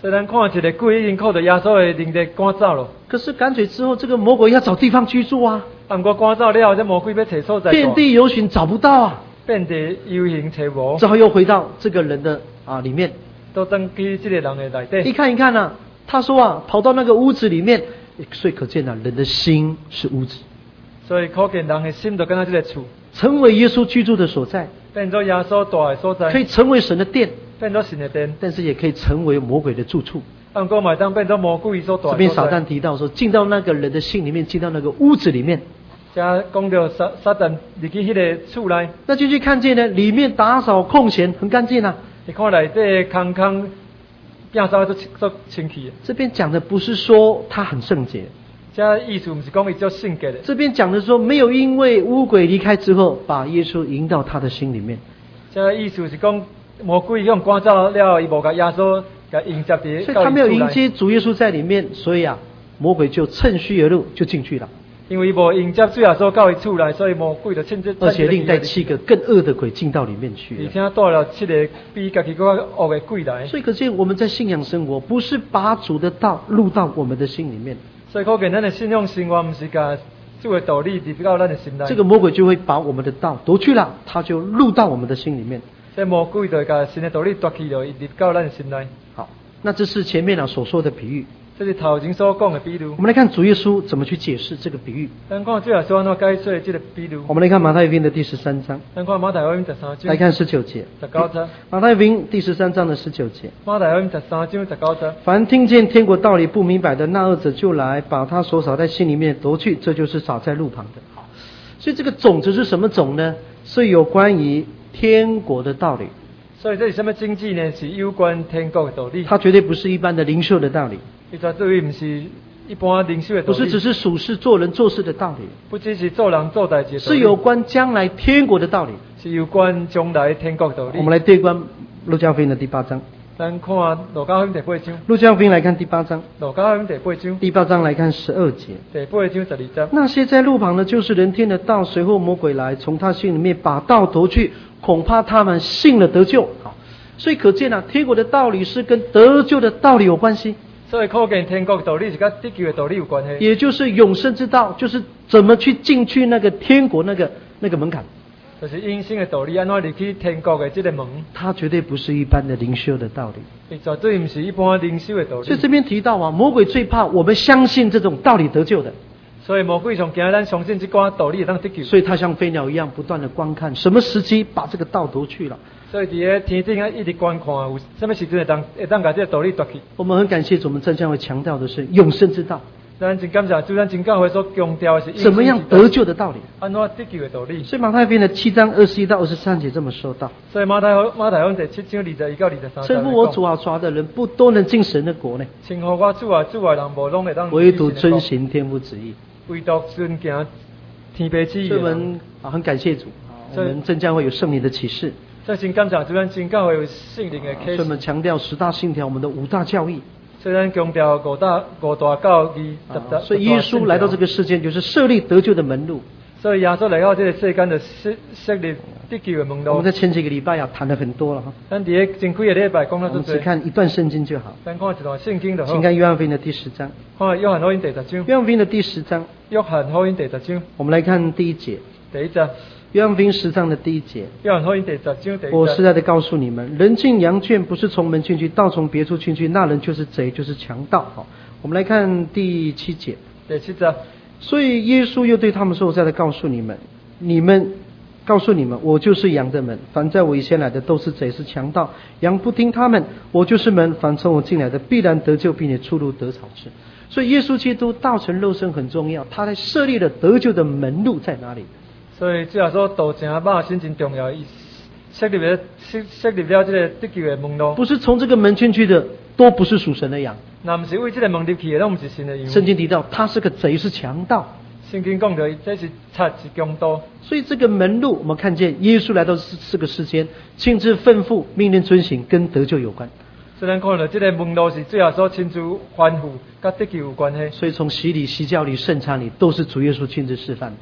所以咱看一个鬼已经靠着耶稣的灵力赶走了， 可是赶鬼之后，这个魔鬼要找地方居住啊， 啊，不过赶走了后，这魔鬼要找所在住， 遍地游行找不到啊， 遍地游行找无， 只好又回到这个人的啊里面， 都登去这个人的内底。 一看一看啊，他说啊，跑到那个屋子里面，所以可见啊，人的心是屋子， 所以可见人的心就跟他这个厝， 成为耶稣居住的所在， 变做耶稣住的所在， 可以成为神的殿， 变做神的殿， 但是也可以成为魔鬼的住处。 啊，不过嘛当变做魔鬼所住的所在。 这边撒旦提到说，进到那个人的心里面，进到那个屋子里面， 加讲到撒撒旦入去迄个厝内， 那进去看见呢，里面打扫空闲，很干净啊。 你看内底空空，变扫都都清气的。 这边讲的不是说他很圣洁， 这意思不是讲伊做圣洁的。 这边讲的说，没有因为污鬼离开之后，把耶稣迎到他的心里面。 这意思是讲魔鬼用赶走了，伊无甲耶稣甲迎接伫。 所以他没有迎接主耶稣在里面，所以啊，魔鬼就趁虚而入，就进去了。 因为无迎接主耶稣到伊厝内，所以魔鬼就趁这。 而且另带七个更恶的鬼进到里面去了。 而且带了七个比家己更恶的鬼来。 所以可见我们在信仰生活，不是把主的道入到我们的心里面。 所以可见咱的信仰生活，不是甲主的道理入到咱的心内。 这个魔鬼就会把我们的道夺去了，他就入到我们的心里面。 这魔鬼就甲神的道理夺去了，入到咱的心内。 好，那这是前面啊所说的比喻。 这是头前所讲的比喻。 我们来看主耶稣怎么去解释这个比喻。 咱看主耶稣安怎解释这个比喻。 我们来看马太福音的第十三章。 咱看马太福音十三章。 来看十九节。 十九节。 马太福音第十三章的十九节。 马太福音十三章十九节。 凡听见天国道理不明白的，那恶者就来，把他所撒在心里面夺去，这就是撒在路旁的。好，所以这个种子是什么种呢？是有关于天国的道理。 所以这是什么经济呢？是有关天国的道理。 它绝对不是一般的灵修的道理。 伊绝对不是一般灵修的道理。 不是只是属世做人做事的道理。 不只是做人做代志的道理。 是有关将来天国的道理。 是有关将来天国的道理。 我们来对观路加福音的第八章。 咱看路加福音第八章。 路加福音来看第八章。 路加福音第八章。 第八章来看十二节。 第八章十二节。 那些在路旁的，就是人听得到，随后魔鬼来，从他心里面把道夺去，恐怕他们信了得救。好。所以可见啊，天国的道理是跟得救的道理有关系。 所以可见天国的道理是跟得救的道理有关系。 也就是永生之道，就是怎么去进去那个天国那个那个门槛。 就是永生的道理，安怎入去天国的这个门。 它绝对不是一般的灵修的道理。 绝对不是一般灵修的道理。 所以这边提到啊，魔鬼最怕我们相信这种道理得救的。 所以魔鬼上惊咱相信这寡道理会当得救。 所以他像飞鸟一样不断的观看，什么时机把这个道夺去了。 所以伫个天顶啊一直观看，有什么时阵会当会当把这个道理夺去？ 我们很感谢主，我们正教会强调的是永生之道。 咱真感谢主，咱真教会所强调的是怎么样得救的道理， 安怎得救的道理。 所以马太福音的七章二十一到二十三节这么说道。 所以马太马太福音第七章二十一到二十三节。 称呼我主啊主啊的人，不都能进神的国呢？ 称呼我主啊主啊人，无拢会当。 唯独遵行天父旨意。 唯独遵行天父旨意。 所以我们啊很感谢主啊，我们正教会有圣灵的启示。 所以真感谢主，咱真教会有圣灵的启示。 所以我们强调十大信条，我们的五大教义。 所以咱强调五大五大教义。 啊、所以耶稣来到这个世界，就是设立得救的门路。 所以耶稣来到这个世间，就设设立得救的门路。 我们在前几个礼拜啊谈了很多了哈。 咱伫个前几个礼拜讲了， 我们只看一段圣经就好。 咱看一段圣经就好。 请看约翰福音的第十章。 看约翰福音第十章。 约翰福音的第十章。 约翰福音第十章。 我们来看第一节。 第一节。 约翰福音十章的第一节。 约翰福音第十章第一节。 我实在的告诉你们，人进羊圈不是从门进去，倒从别处进去，那人就是贼，就是强盗。好，我们来看第七节。 第七节。 所以耶稣又对他们说：“我实在的告诉你们，你们告诉你们，我就是羊的门。凡在我以前来的都是贼，是强盗。羊不听他们，我就是门。凡从我进来的，必然得救，并且出入得草吃。”所以耶稣基督道成肉身很重要，他在设立了得救的门路在哪里？ 所以主要说道成肉身真重要，设立了设设立了这个得救的门路。 不是从这个门进去的，都不是属神的羊。 那不是为这个门入去的，都不是神的羊。 圣经提到他是个贼，是强盗。 圣经讲的这是贼，是强盗。 所以这个门路，我们看见耶稣来到这个世间，亲自吩咐、命令遵行，跟得救有关。 虽然看到这个门路是最后所亲自吩咐，跟得救有关系。 所以从洗礼、洗脚礼、圣餐礼，都是主耶稣亲自示范的。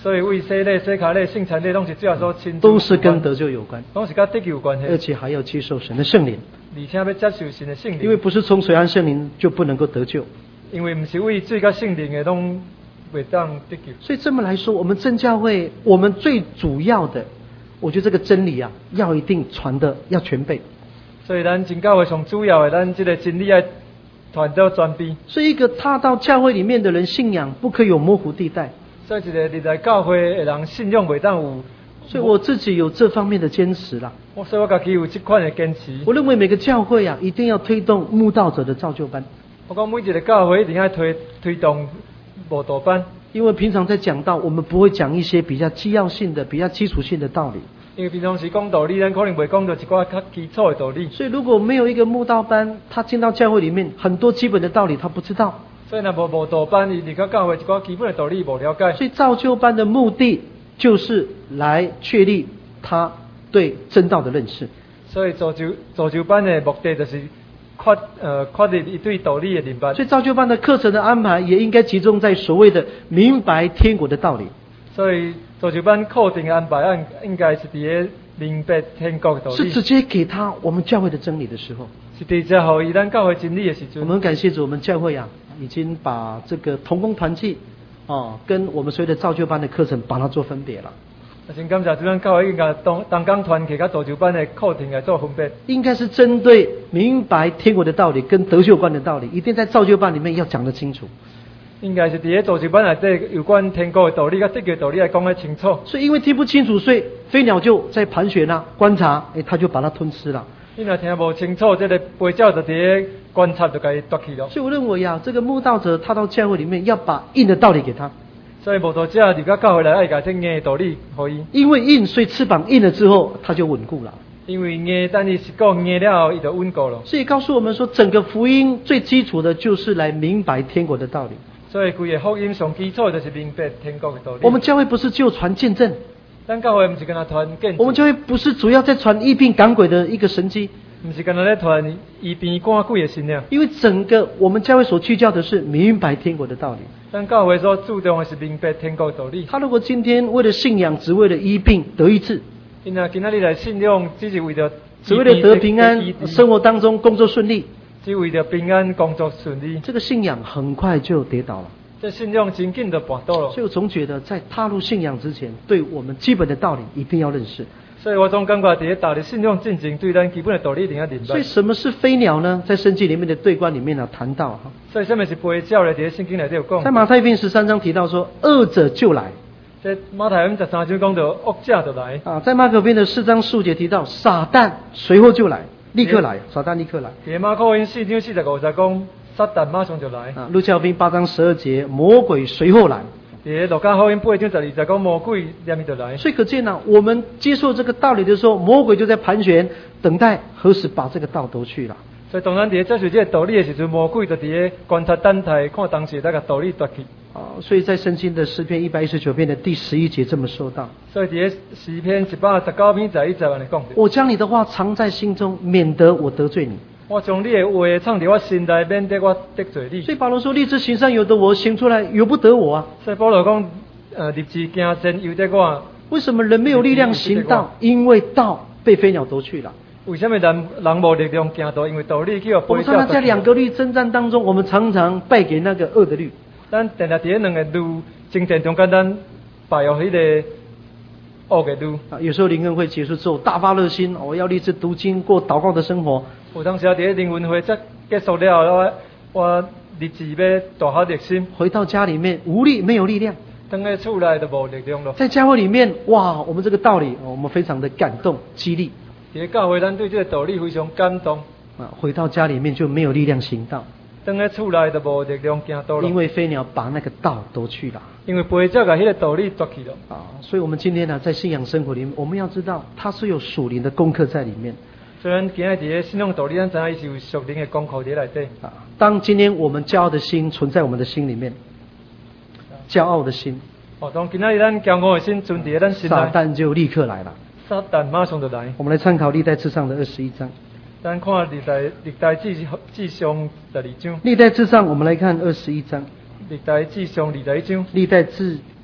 所以为洗礼、洗脚礼、圣餐礼拢是主要所亲都是跟得救有关， 拢是跟得救有关系， 而且还要接受神的圣灵， 而且要接受神的圣灵， 因为不是从水和圣灵就不能够得救， 因为不是为水跟圣灵的拢袂当得救。 所以这么来说，我们正教会，我们最主要的，我觉得这个真理啊，要一定传的要全备。 所以咱真教会上主要的，咱这个真理要传到全备。 所以一个踏到教会里面的人，信仰不可以有模糊地带。 所以一个入来教会的人，信仰袂当有。 所以我自己有这方面的坚持啦。 我所以我自己有这款的坚持。 我认为每个教会啊，一定要推动慕道者的造就班。 我讲每一个教会一定要推推动慕道班。 因为平常在讲道，我们不会讲一些比较基要性的、比较基础性的道理。 因为平常时讲道理，咱可能袂讲到一寡较基础的道理。 所以如果没有一个慕道班，他进到教会里面，很多基本的道理他不知道。 所以若无慕道班，伊入到教会一寡基本的道理无了解。 所以造就班的目的就是来确立他对真道的认识。 所以造就造就班的目的就是确呃确立伊对道理的明白。 所以造就班的课程的安排也应该集中在所谓的明白天国的道理。 所以造就班课程的安排按应该是伫个明白天国的道理。 是直接给他我们教会的真理的时候。 是直接互伊咱教会真理的时阵。 我们感谢主，我们教会啊，已经把这个同工团契哦，跟我们所谓的造就班的课程把它做分别了。 真感谢主，咱教会应该当当讲团契甲造就班的课程来做分别。 应该是针对明白天国的道理跟得救观的道理，一定在造就班里面要讲得清楚。 应该是伫个造就班内底有关天国的道理甲得救的道理来讲得清楚。 所以因为听不清楚，所以飞鸟就在盘旋啊，观察，哎，他就把它吞吃了。 你若听无清楚，这个飞鸟就伫个观察就甲伊夺去了。 所以我认为啊，这个慕道者他到教会里面要把硬的道理给他。 所以慕道者入到教会来，爱甲这硬的道理互伊。 因为硬，所以翅膀硬了之后，他就稳固了。 因为硬，等伊是讲硬了后，伊就稳固了。 所以告诉我们说，整个福音最基础的就是来明白天国的道理。 所以规个福音上基础就是明白天国的道理。 我们教会不是只有传见证， 咱教会不是跟他传见证。 我们教会不是主要在传医病赶鬼的一个神迹。 不是跟他在传医病赶鬼的神了。 因为整个我们教会所聚焦的是明白天国的道理。 咱教会所注重的是明白天国的道理。 他如果今天为了信仰，只为了医病得医治， 因为今仔日来信仰，只是为了只为了得平安，生活当中工作顺利， 只为了平安工作顺利， 这个信仰很快就跌倒了。 这信仰真紧就绊倒了。 所以我总觉得，在踏入信仰之前，对我们基本的道理一定要认识。 所以我总感觉，在踏入信仰进前，对咱基本的道理一定要明白。 所以什么是飞鸟呢？在圣经里面的对观里面呢谈到哈。 所以什么是飞鸟呢？在圣经里头有讲。 在马太福音十三章提到说，恶者就来。 在马太福音十三章讲到恶者就来。 啊，在马可福音的四章十五节提到，撒旦随后就来，立刻来，撒旦立刻来。 在马可福音四章四十五节讲，撒旦马上就来。 啊，路加福音八章十二节，魔鬼随后来。 在路加福音八章十二节讲，魔鬼连面就来。 所以可见呢、啊，我们接受这个道理的时候，魔鬼就在盘旋，等待何时把这个道夺去了。 所以当然，在接受这个道理的时候，魔鬼就在个观察等待，看当时那个道理夺去。 啊，所以在圣经的诗篇一百一十九篇的第十一节这么说道。 所以在诗篇一百十九篇十一节安尼讲。 我将你的话藏在心中，免得我得罪你。 我将你的话藏在我心内，免得我得罪你。 所以保罗说：“立志行善由得我，行出来由不得我啊。” 所以保罗讲：“呃，立志行善由得我。” 为什么人没有力量行道？因为道被飞鸟夺去了。 为什么人人无力量行道？因为道理去了。 我们常常在两个律征战当中，我们常常败给那个恶的律。 咱定定伫两个律争战中间，咱败有迄个恶的律。 啊，有时候灵恩会结束之后，大发热心，我要立志读经，过祷告的生活。 有当时啊，伫灵恩会结结束了，我我立志要大发热心。 回到家里面无力，没有力量。 等下厝内就无力量了。 在教会里面，哇，我们这个道理，我们非常的感动、激励。 伫教会，咱对这个道理非常感动。 啊，回到家里面就没有力量行道。 等下厝内就无力量行道了。 因为飞鸟把那个道夺去了。 因为飞鸟把迄个道理夺去了。 啊，所以我们今天呢，在信仰生活里面，我们要知道，它是有属灵的功课在里面。 虽然今日伫个信仰道理，咱知影伊是有属灵的功课伫内底。 啊，当今天我们骄傲的心存在我们的心里面，骄傲的心。 哦，当今仔日咱骄傲的心存伫咱心内， 撒旦就立刻来了。 撒旦马上就来。 我们来参考历代志上的二十一章。 咱看历代历代志志上十二章。 历代志上，我们来看二十一章。 历代志上二十一章。 历代志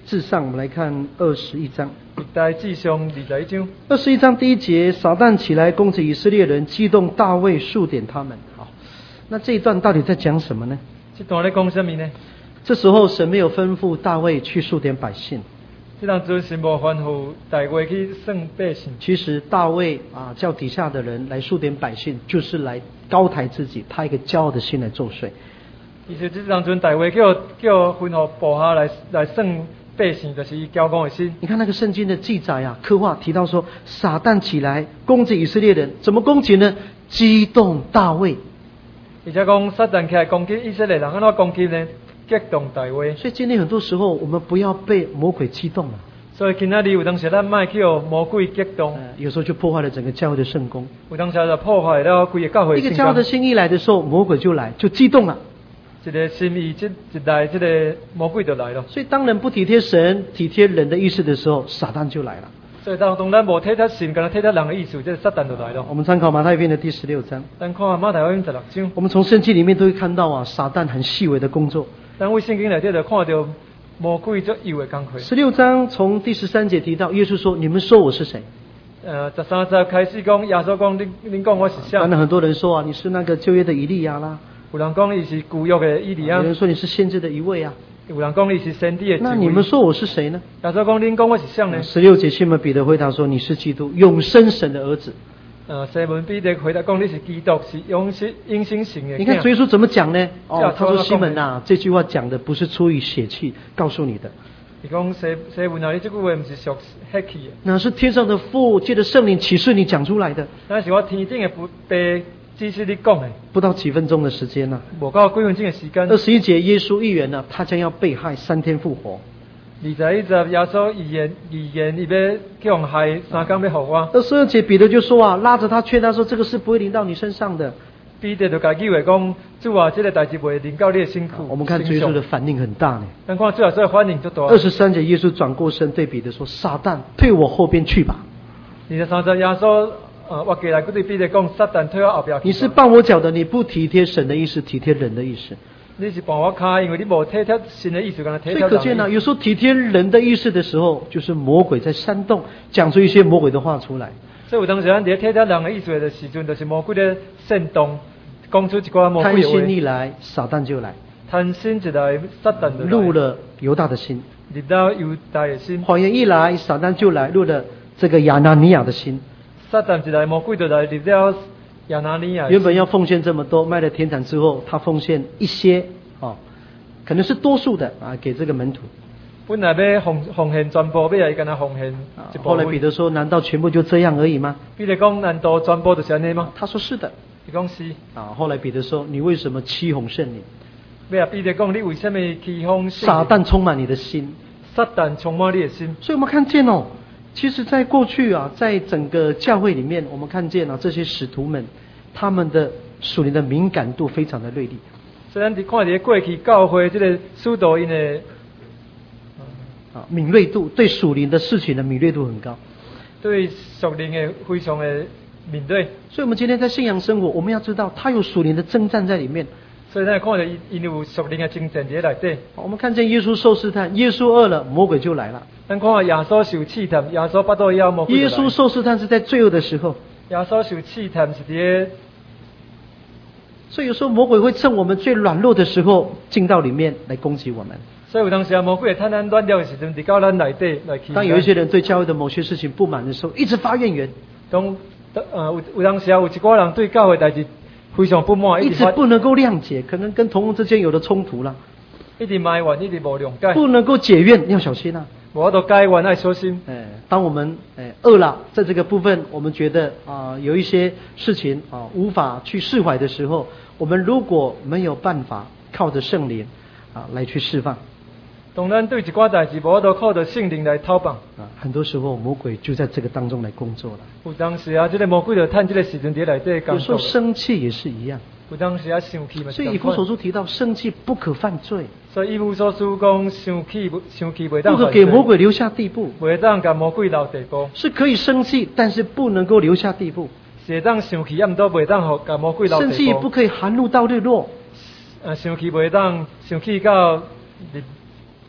至上，我们来看二十一章。 历代志上二十一章， 二十一章第一节，撒旦起来攻击以色列人，激动大卫数点他们。好，那这一段到底在讲什么呢？ 这段在讲什么呢？ 这时候神没有吩咐大卫去数点百姓。 这当阵神无吩咐大卫去算百姓。 其实大卫啊，叫底下的人来数点百姓，就是来高抬自己，他一个骄傲的心来作祟。 其实这当阵大卫叫叫吩咐部下来来算百姓，就是伊骄傲的心。 你看那个圣经的记载啊，刻画提到说，撒旦起来攻击以色列人，怎么攻击呢？激动大卫。 而且讲撒旦起来攻击以色列人，安怎攻击呢？激动大卫。 所以今天很多时候，我们不要被魔鬼激动了。 所以今仔日有当时咱莫去互魔鬼激动、 呃，有时候就破坏了整个教会的圣功。 有当时就破坏了规个教会。 一个骄傲的心一来的时候，魔鬼就来，就激动了。 一个心意这一来，这个魔鬼就来了。 所以当人不体贴神、体贴人的意思的时候，撒旦就来了。 所以当当咱无体贴神，跟体贴人的意思，这个撒旦就来了。 我们参考马太福音的第十六章。 咱看马太福音十六章。 我们从圣经里面都会看到啊，撒旦很细微的工作。 咱为圣经内底就看到魔鬼做有的工课。 十六章从第十三节提到，耶稣说：“你们说我是谁？” 呃，十三节开始讲，耶稣讲：“恁恁讲我是谁？” 当然很多人说啊，你是那个旧约的以利亚啦。 有人讲伊是旧约的以利亚。 有人说你是先知的一位啊。 有人讲你是先知的一位。 那你们说我是谁呢？ 耶稣讲：“恁讲我是谁呢？” 十六节，西门彼得回答说：“你是基督，永生神的儿子。” 呃，西门彼得回答讲：“你是基督，是永生永生神的。” 你看主耶稣怎么讲呢？哦，他说：“西门呐，这句话讲的不是出于血气告诉你的。” 伊讲西西门啊，你这句话不是属血气的， 那是天上的父借着圣灵启示你讲出来的。 那是我天顶的父被指示你讲的。 不到几分钟的时间呐、 啊，无到几分钟的时间。 二十一节，耶稣预言呢，他将要被害，三天复活。 二十一节，耶稣预言预言，伊要叫人害，三天要复活。 二十二节，彼得就说啊，拉着他劝他说，这个事不会临到你身上的。 彼得就家己话讲，主啊，这个代志不会临到你的辛苦。 我们看主耶稣的反应很大呢。 但看主耶稣的反应就大。 二十三节，耶稣转过身对彼得说：“撒旦，退我后边去吧。” 二十三节，耶稣呃，我过来对彼得讲：“撒旦，退我后边去。” 你是绊我脚的，你不体贴神的意思，体贴人的意思。 你是绊我脚，因为你无体贴神的意思，跟他体贴人的意思。 所以可见呢、啊，有时候体贴人的意思的时候，就是魔鬼在煽动，讲出一些魔鬼的话出来。 所以有当时咱伫体贴人的意思的时阵，就是魔鬼的煽动，讲出一寡魔鬼的话。 贪心一来，撒旦就来。 贪心一来，撒旦就来。 入了犹大的心。 入到犹大的心。 谎言一来，撒旦就来，入了这个亚拿尼亚的心。 撒旦一来，魔鬼就来，入了亚拿尼亚。 原本要奉献这么多，卖了田产之后，他奉献一些，哦，可能是多数的啊，给这个门徒。 本来要奉奉献全部，要来跟他奉献一部分。 后来彼得说：“难道全部就这样而已吗？” 彼得讲：“难道全部就是安尼吗？” 他说：“是的。” 伊讲是。 啊，后来彼得说：“你为什么欺哄圣灵？” 对啊，彼得讲：“你为什么欺哄圣灵？” 撒旦充满你的心， 撒旦充满你的心。 所以我们看见哦，其实在过去啊，在整个教会里面，我们看见啊，这些使徒们，他们的属灵的敏感度非常的锐利。 所以咱看伫过去教会这个使徒因的。 啊，敏锐度对属灵的事情的敏锐度很高， 对属灵的非常的敏锐。 所以，我们今天在信仰生活，我们要知道，他有属灵的征战在里面。 所以，咱看到因有属灵的征战在内底。 我们看见耶稣受试探，耶稣饿了，魔鬼就来了。 咱看耶稣受试探，耶稣巴肚枵，魔鬼就来。 耶稣受试探是在罪恶的时候。 耶稣受试探是伫。 所以有时候魔鬼会趁我们最软弱的时候进到里面来攻击我们。 所以有当时啊，魔鬼会趁咱软弱的时阵，伫到咱内底来欺。 当有一些人对教会的某些事情不满的时候，一直发怨言。 当呃有有当时啊，有一寡人对教会代志非常不满， 一直不能够谅解，可能跟同工之间有了冲突了。 一直埋怨，一直无谅解。 不能够解怨，要小心啊！ 我都解怨要小心。 哎，当我们哎饿了，在这个部分，我们觉得啊、呃、有一些事情啊、呃、无法去释怀的时候，我们如果没有办法靠着圣灵啊、呃、来去释放。 当咱对一寡代志，无都靠着圣灵来讨放啊，很多时候魔鬼就在这个当中来工作了。 有当时啊，这个魔鬼就趁这个时阵伫内底工作。 有时候生气也是一样。 有当时啊，生气嘛。 所以以弗所书提到，生气不可犯罪。 所以以弗所书讲，生气不生气袂当犯罪。 不可给魔鬼留下地步。 袂当甲魔鬼留地步。 是可以生气，但是不能够留下地步。 是会当生气，啊，毋都袂当互甲魔鬼留地步。 生气不可以含怒到日落。 啊，生气袂当生气到日。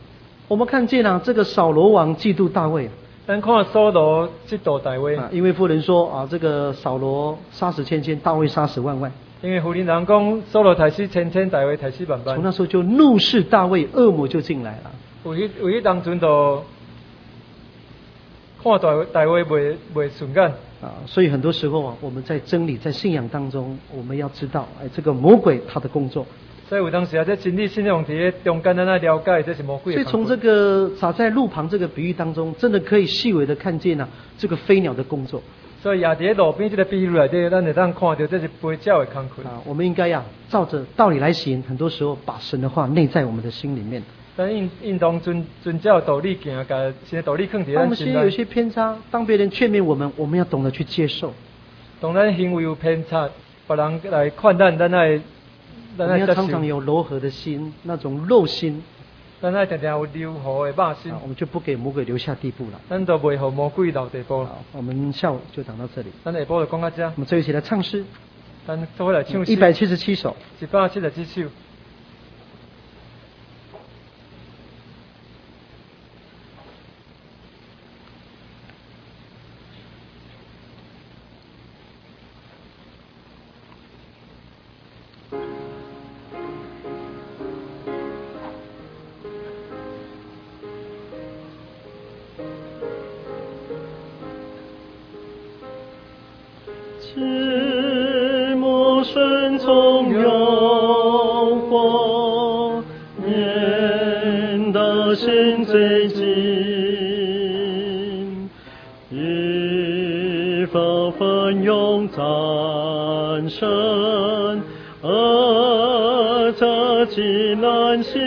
我们看见啊，这个扫罗王嫉妒大卫。 咱看扫罗嫉妒大卫， 啊，因为妇人说啊，这个扫罗杀死千千，大卫杀死万万。 因为妇人人讲扫罗杀死千千，大卫杀死万万。 从那时候就怒视大卫，恶魔就进来了。 有迄有迄当阵就看大大卫袂袂顺眼。 啊，所以很多时候啊，我们在真理、在信仰当中，我们要知道，哎，这个魔鬼他的工作。 所以有当时啊，在真理信仰伫中间，咱来了解这是魔鬼的。 所以从这个撒在路旁这个比喻当中，真的可以细微的看见啊，这个飞鸟的工作。 所以也伫路边这个比喻内底，咱会当看到这是飞鸟的工作。 啊，我们应该呀、啊，照着道理来行。很多时候把神的话内在我们的心里面。 咱应应当遵遵照道理行，把神的道理放伫咱心内。 当我们心里有一些偏差，当别人劝勉我们，我们要懂得去接受。 当咱行为有偏差，别人来劝咱，咱来， 我们要常常有柔和的心，那种肉心。 咱爱常常有柔和的肉心、啊， 我们就不给魔鬼留下地步了。 咱就袂互魔鬼留地步。 好，我们下午就讲到这里。 咱下晡就讲到这。 我们最后一起来唱诗。 咱做伙来唱诗。 一百七十七首。 一百七十七首。 慈母顺从诱惑，念到心最近，与否奋勇战胜，而则其难行，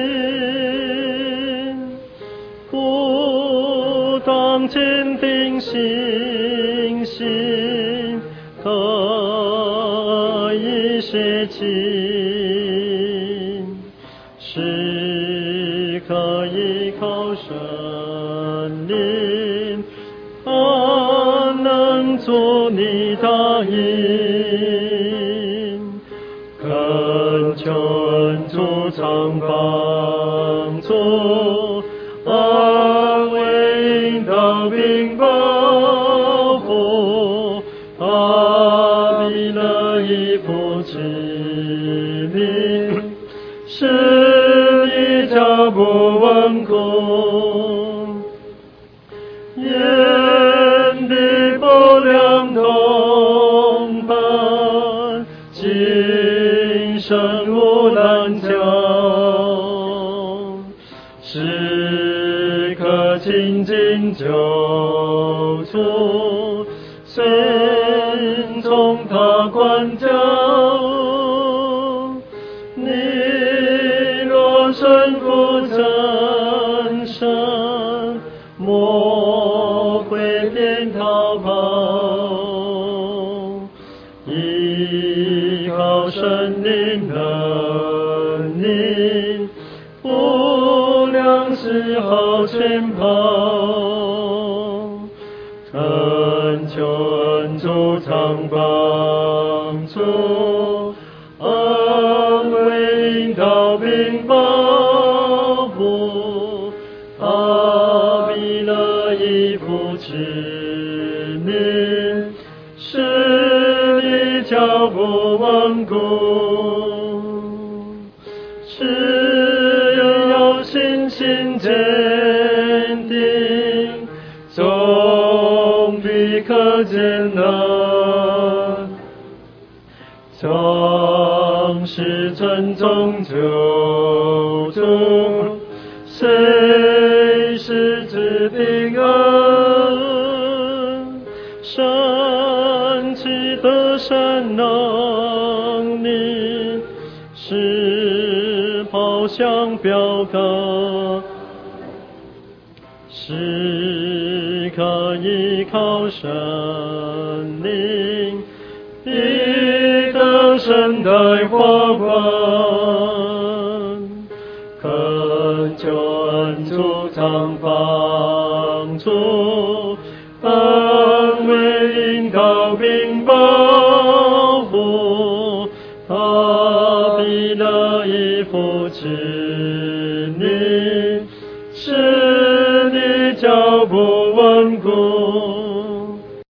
不当坚定信心，可以学习，是可以靠神灵，他能助你答应，恳求主常帮助，安慰引导并保护，他必乐意扶持你，使你脚步稳固，眼底不良同伴，今生无难教，时刻亲近救主，顺从他管教，你若顺服真神，魔鬼便逃跑，依靠神灵能力，不良时候全跑，恳求恩主常帮助，安慰引导并保护，他必乐意扶持你，使你脚步稳固，只有信心坚定，总比可艰难，总是尊重救主，谁是指定恩，神奇的神能力，是跑向标杆，是可以靠神灵，必得神代花冠，恳求恩主常帮助，安慰引导并保护，他必乐意扶持你，是脚步。